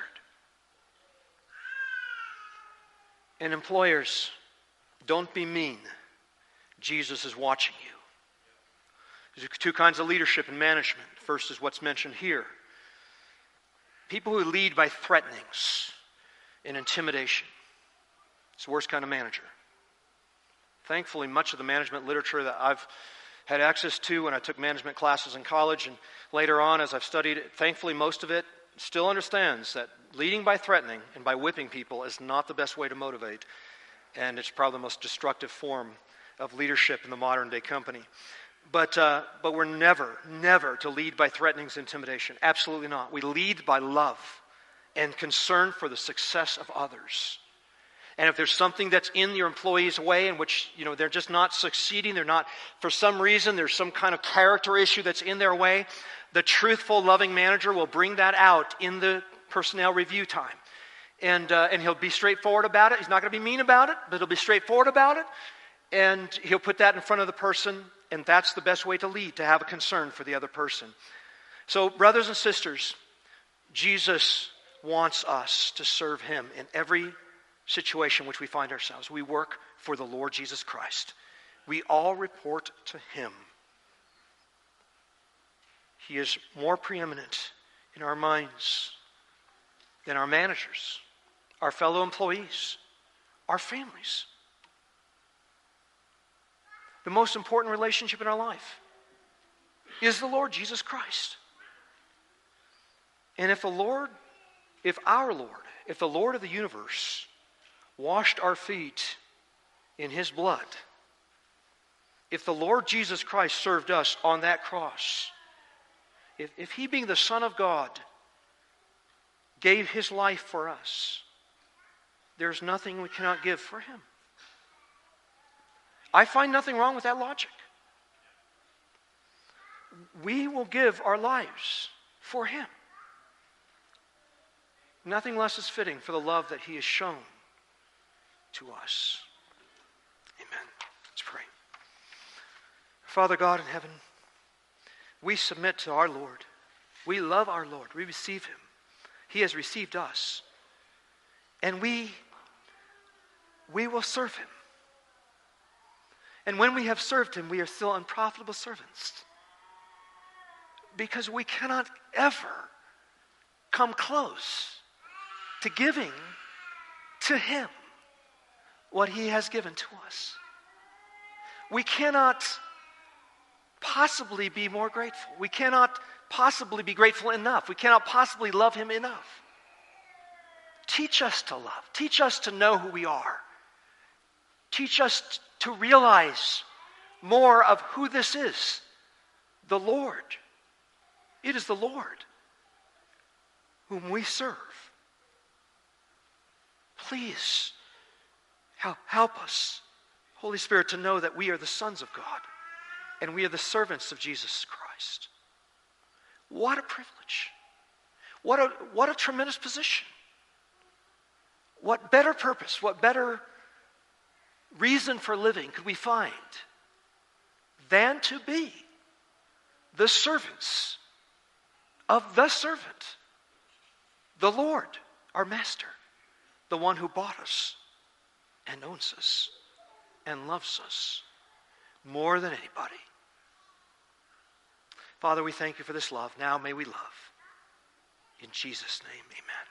And employers, don't be mean. Jesus is watching you. There's two kinds of leadership and management. First is what's mentioned here. People who lead by threatenings and intimidation. It's the worst kind of manager. Thankfully, much of the management literature that I've had access to when I took management classes in college and later on as I've studied it, thankfully most of it still understands that leading by threatening and by whipping people is not the best way to motivate. And it's probably the most destructive form of leadership in the modern day company. But uh, but we're never, never to lead by threatenings and intimidation. Absolutely not. We lead by love and concern for the success of others. And if there's something that's in your employee's way in which, you know, they're just not succeeding, they're not, for some reason, there's some kind of character issue that's in their way, the truthful, loving manager will bring that out in the personnel review time. And, uh, and he'll be straightforward about it. He's not going to be mean about it, but he'll be straightforward about it. And he'll put that in front of the person. And that's the best way to lead, to have a concern for the other person. So, brothers and sisters, Jesus wants us to serve him in every situation in which we find ourselves. We work for the Lord Jesus Christ. We all report to him. He is more preeminent in our minds than our managers, our fellow employees, our families. The most important relationship in our life is the Lord Jesus Christ. And if the Lord, if our Lord, if the Lord of the universe washed our feet in his blood, if the Lord Jesus Christ served us on that cross, if, if he being the Son of God gave his life for us, there's nothing we cannot give for him. I find nothing wrong with that logic. We will give our lives for him. Nothing less is fitting for the love that he has shown to us. Amen. Let's pray. Father God in heaven, we submit to our Lord. We love our Lord. We receive him. He has received us. And we, we will serve him. And when we have served him, we are still unprofitable servants. Because we cannot ever come close to giving to him what he has given to us. We cannot possibly be more grateful. We cannot possibly be grateful enough. We cannot possibly love him enough. Teach us to love. Teach us to know who we are. Teach us to realize more of who this is, the Lord. It is the Lord whom we serve. Please help, help us, Holy Spirit, to know that we are the sons of God and we are the servants of Jesus Christ. What a privilege. What a, what a tremendous position. what better purpose, what better reason for living could we find than to be the servants of the servant, the Lord, our master, the one who bought us and owns us and loves us more than anybody. Father, we thank you for this love. Now may we love. In Jesus' name, amen.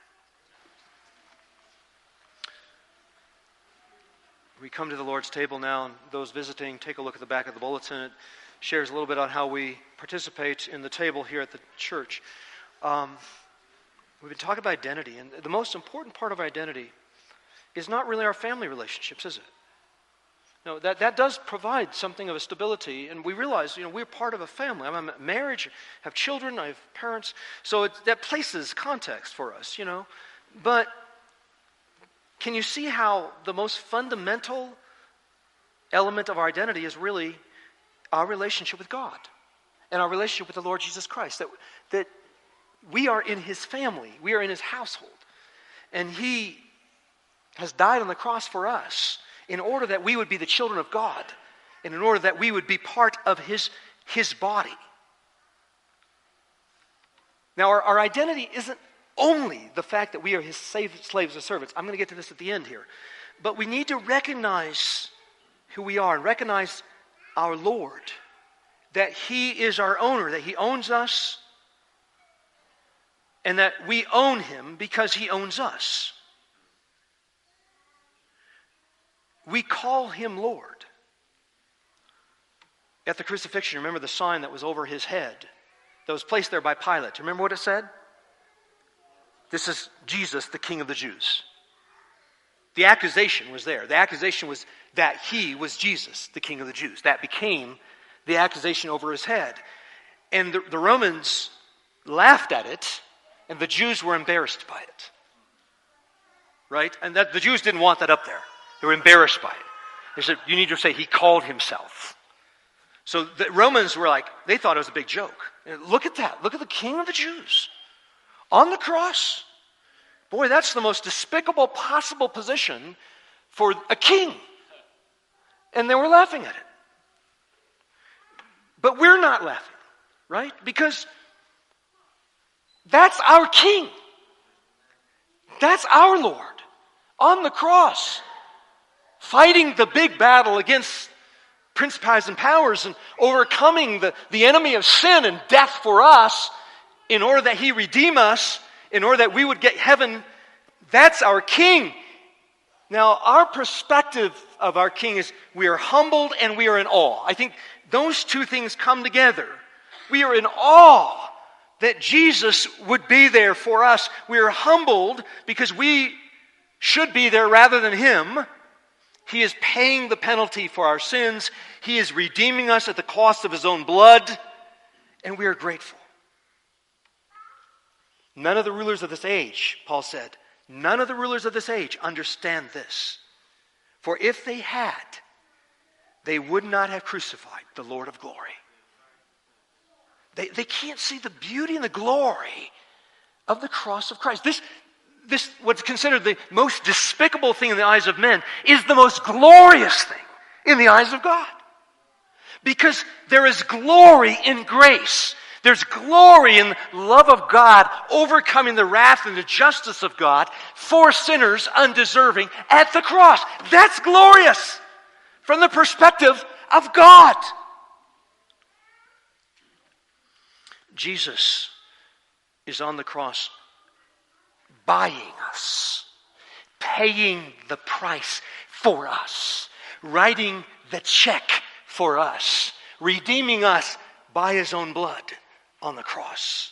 We come to the Lord's table now, and those visiting, take a look at the back of the bulletin. It shares a little bit on how we participate in the table here at the church. Um, we've been talking about identity, and the most important part of identity is not really our family relationships, is it? No, that, that does provide something of a stability, and we realize, you know, we're part of a family. I'm in marriage, have children, I have parents, so it, that places context for us, you know. But can you see how the most fundamental element of our identity is really our relationship with God and our relationship with the Lord Jesus Christ? That, that we are in His family, we are in His household, and He has died on the cross for us in order that we would be the children of God and in order that we would be part of His, his body. Now, our, our identity isn't only the fact that we are His slaves and servants. I'm going to get to this at the end here. But we need to recognize who we are and recognize our Lord, that He is our owner, that He owns us, and that we own Him because He owns us. We call Him Lord. At the crucifixion, remember the sign that was over His head that was placed there by Pilate. Remember what it said? This is Jesus, the King of the Jews. The accusation was there. The accusation was that He was Jesus, the King of the Jews. That became the accusation over His head. And the, the Romans laughed at it, and the Jews were embarrassed by it. Right? And that the Jews didn't want that up there. They were embarrassed by it. They said, you need to say He called Himself. So the Romans were like, they thought it was a big joke. And look at that. Look at the King of the Jews on the cross. Boy, that's the most despicable possible position for a king. And they were laughing at it. But we're not laughing, right? Because that's our King. That's our Lord on the cross, fighting the big battle against principalities and powers and overcoming the, the enemy of sin and death for us in order that He redeem us, in order that we would get heaven. That's our King. Now, our perspective of our King is we are humbled and we are in awe. I think those two things come together. We are in awe that Jesus would be there for us. We are humbled because we should be there rather than Him. He is paying the penalty for our sins. He is redeeming us at the cost of His own blood. And we are grateful. None of the rulers of this age, Paul said, none of the rulers of this age understand this. For if they had, they would not have crucified the Lord of glory. They, they can't see the beauty and the glory of the cross of Christ. This, this, what's considered the most despicable thing in the eyes of men, is the most glorious thing in the eyes of God. Because there is glory in grace. There's glory in the love of God overcoming the wrath and the justice of God for sinners undeserving at the cross. That's glorious from the perspective of God. Jesus is on the cross buying us, paying the price for us, writing the check for us, redeeming us by His own blood on the cross.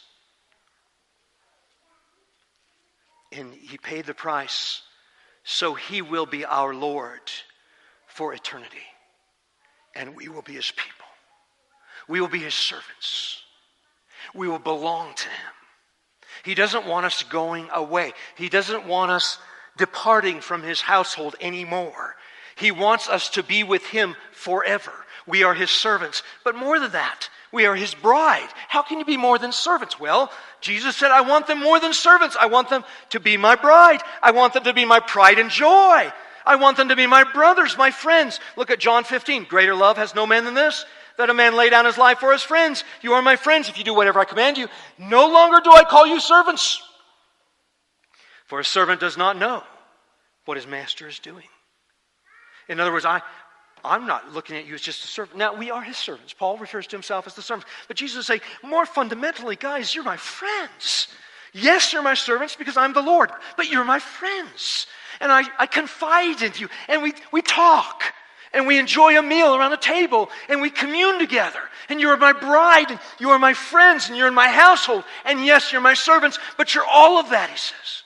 And He paid the price so He will be our Lord for eternity. And we will be His people. We will be His servants. We will belong to Him. He doesn't want us going away. He doesn't want us departing from His household anymore. He wants us to be with Him forever. We are His servants. But more than that, We are his bride. How can you be more than servants? Well, Jesus said, I want them more than servants. I want them to be my bride. I want them to be my pride and joy. I want them to be my brothers, my friends. Look at John fifteen. Greater love has no man than this, that a man lay down his life for his friends. You are my friends if you do whatever I command you. No longer do I call you servants, for a servant does not know what his master is doing. In other words, I, I'm not looking at you as just a servant. Now, we are his servants. Paul refers to himself as the servants. But Jesus is saying, more fundamentally, guys, you're my friends. Yes, you're my servants because I'm the Lord, but you're my friends. And I, I confide in you, and we, we talk, and we enjoy a meal around a table, and we commune together. And you are my bride, and you are my friends, and you're in my household. And yes, you're my servants, but you're all of that, he says.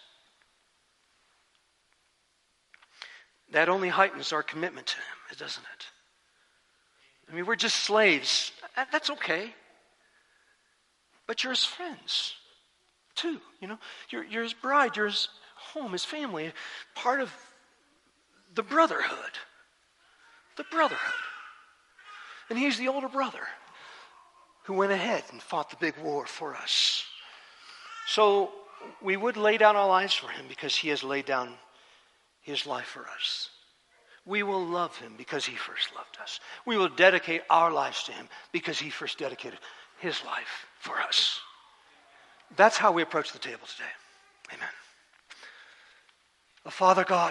That only heightens our commitment to him, doesn't it? I mean, we're just slaves. That's okay. But you're his friends, too. You know, you're, you're his bride, you're his home, his family, part of the brotherhood. The brotherhood. And he's the older brother who went ahead and fought the big war for us. So we would lay down our lives for him because he has laid down his life for us. We will love him because he first loved us. We will dedicate our lives to him because he first dedicated his life for us. That's how we approach the table today. Amen. Oh, Father God,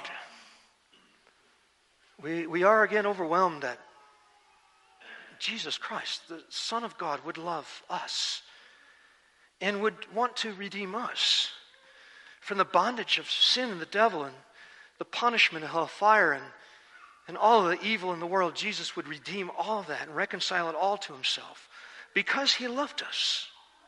we, we are again overwhelmed that Jesus Christ, the Son of God, would love us and would want to redeem us from the bondage of sin and the devil and the punishment of hellfire and, and all of the evil in the world. Jesus would redeem all of that and reconcile it all to himself because he loved us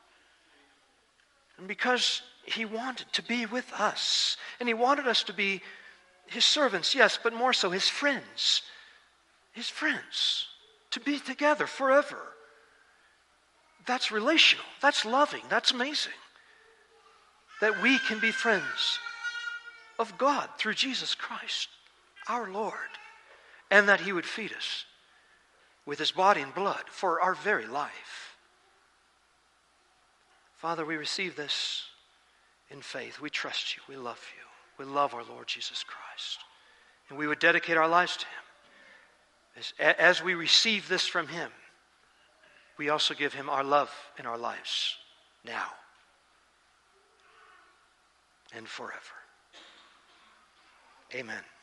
and because he wanted to be with us. And he wanted us to be his servants, yes, but more so his friends. His friends. To be together forever. That's relational. That's loving. That's amazing. That we can be friends of God through Jesus Christ, our Lord. And that he would feed us with his body and blood for our very life. Father, we receive this in faith. We trust you. We love you. We love our Lord Jesus Christ. And we would dedicate our lives to him. As, as we receive this from him, we also give him our love in our lives now and forever. Amen.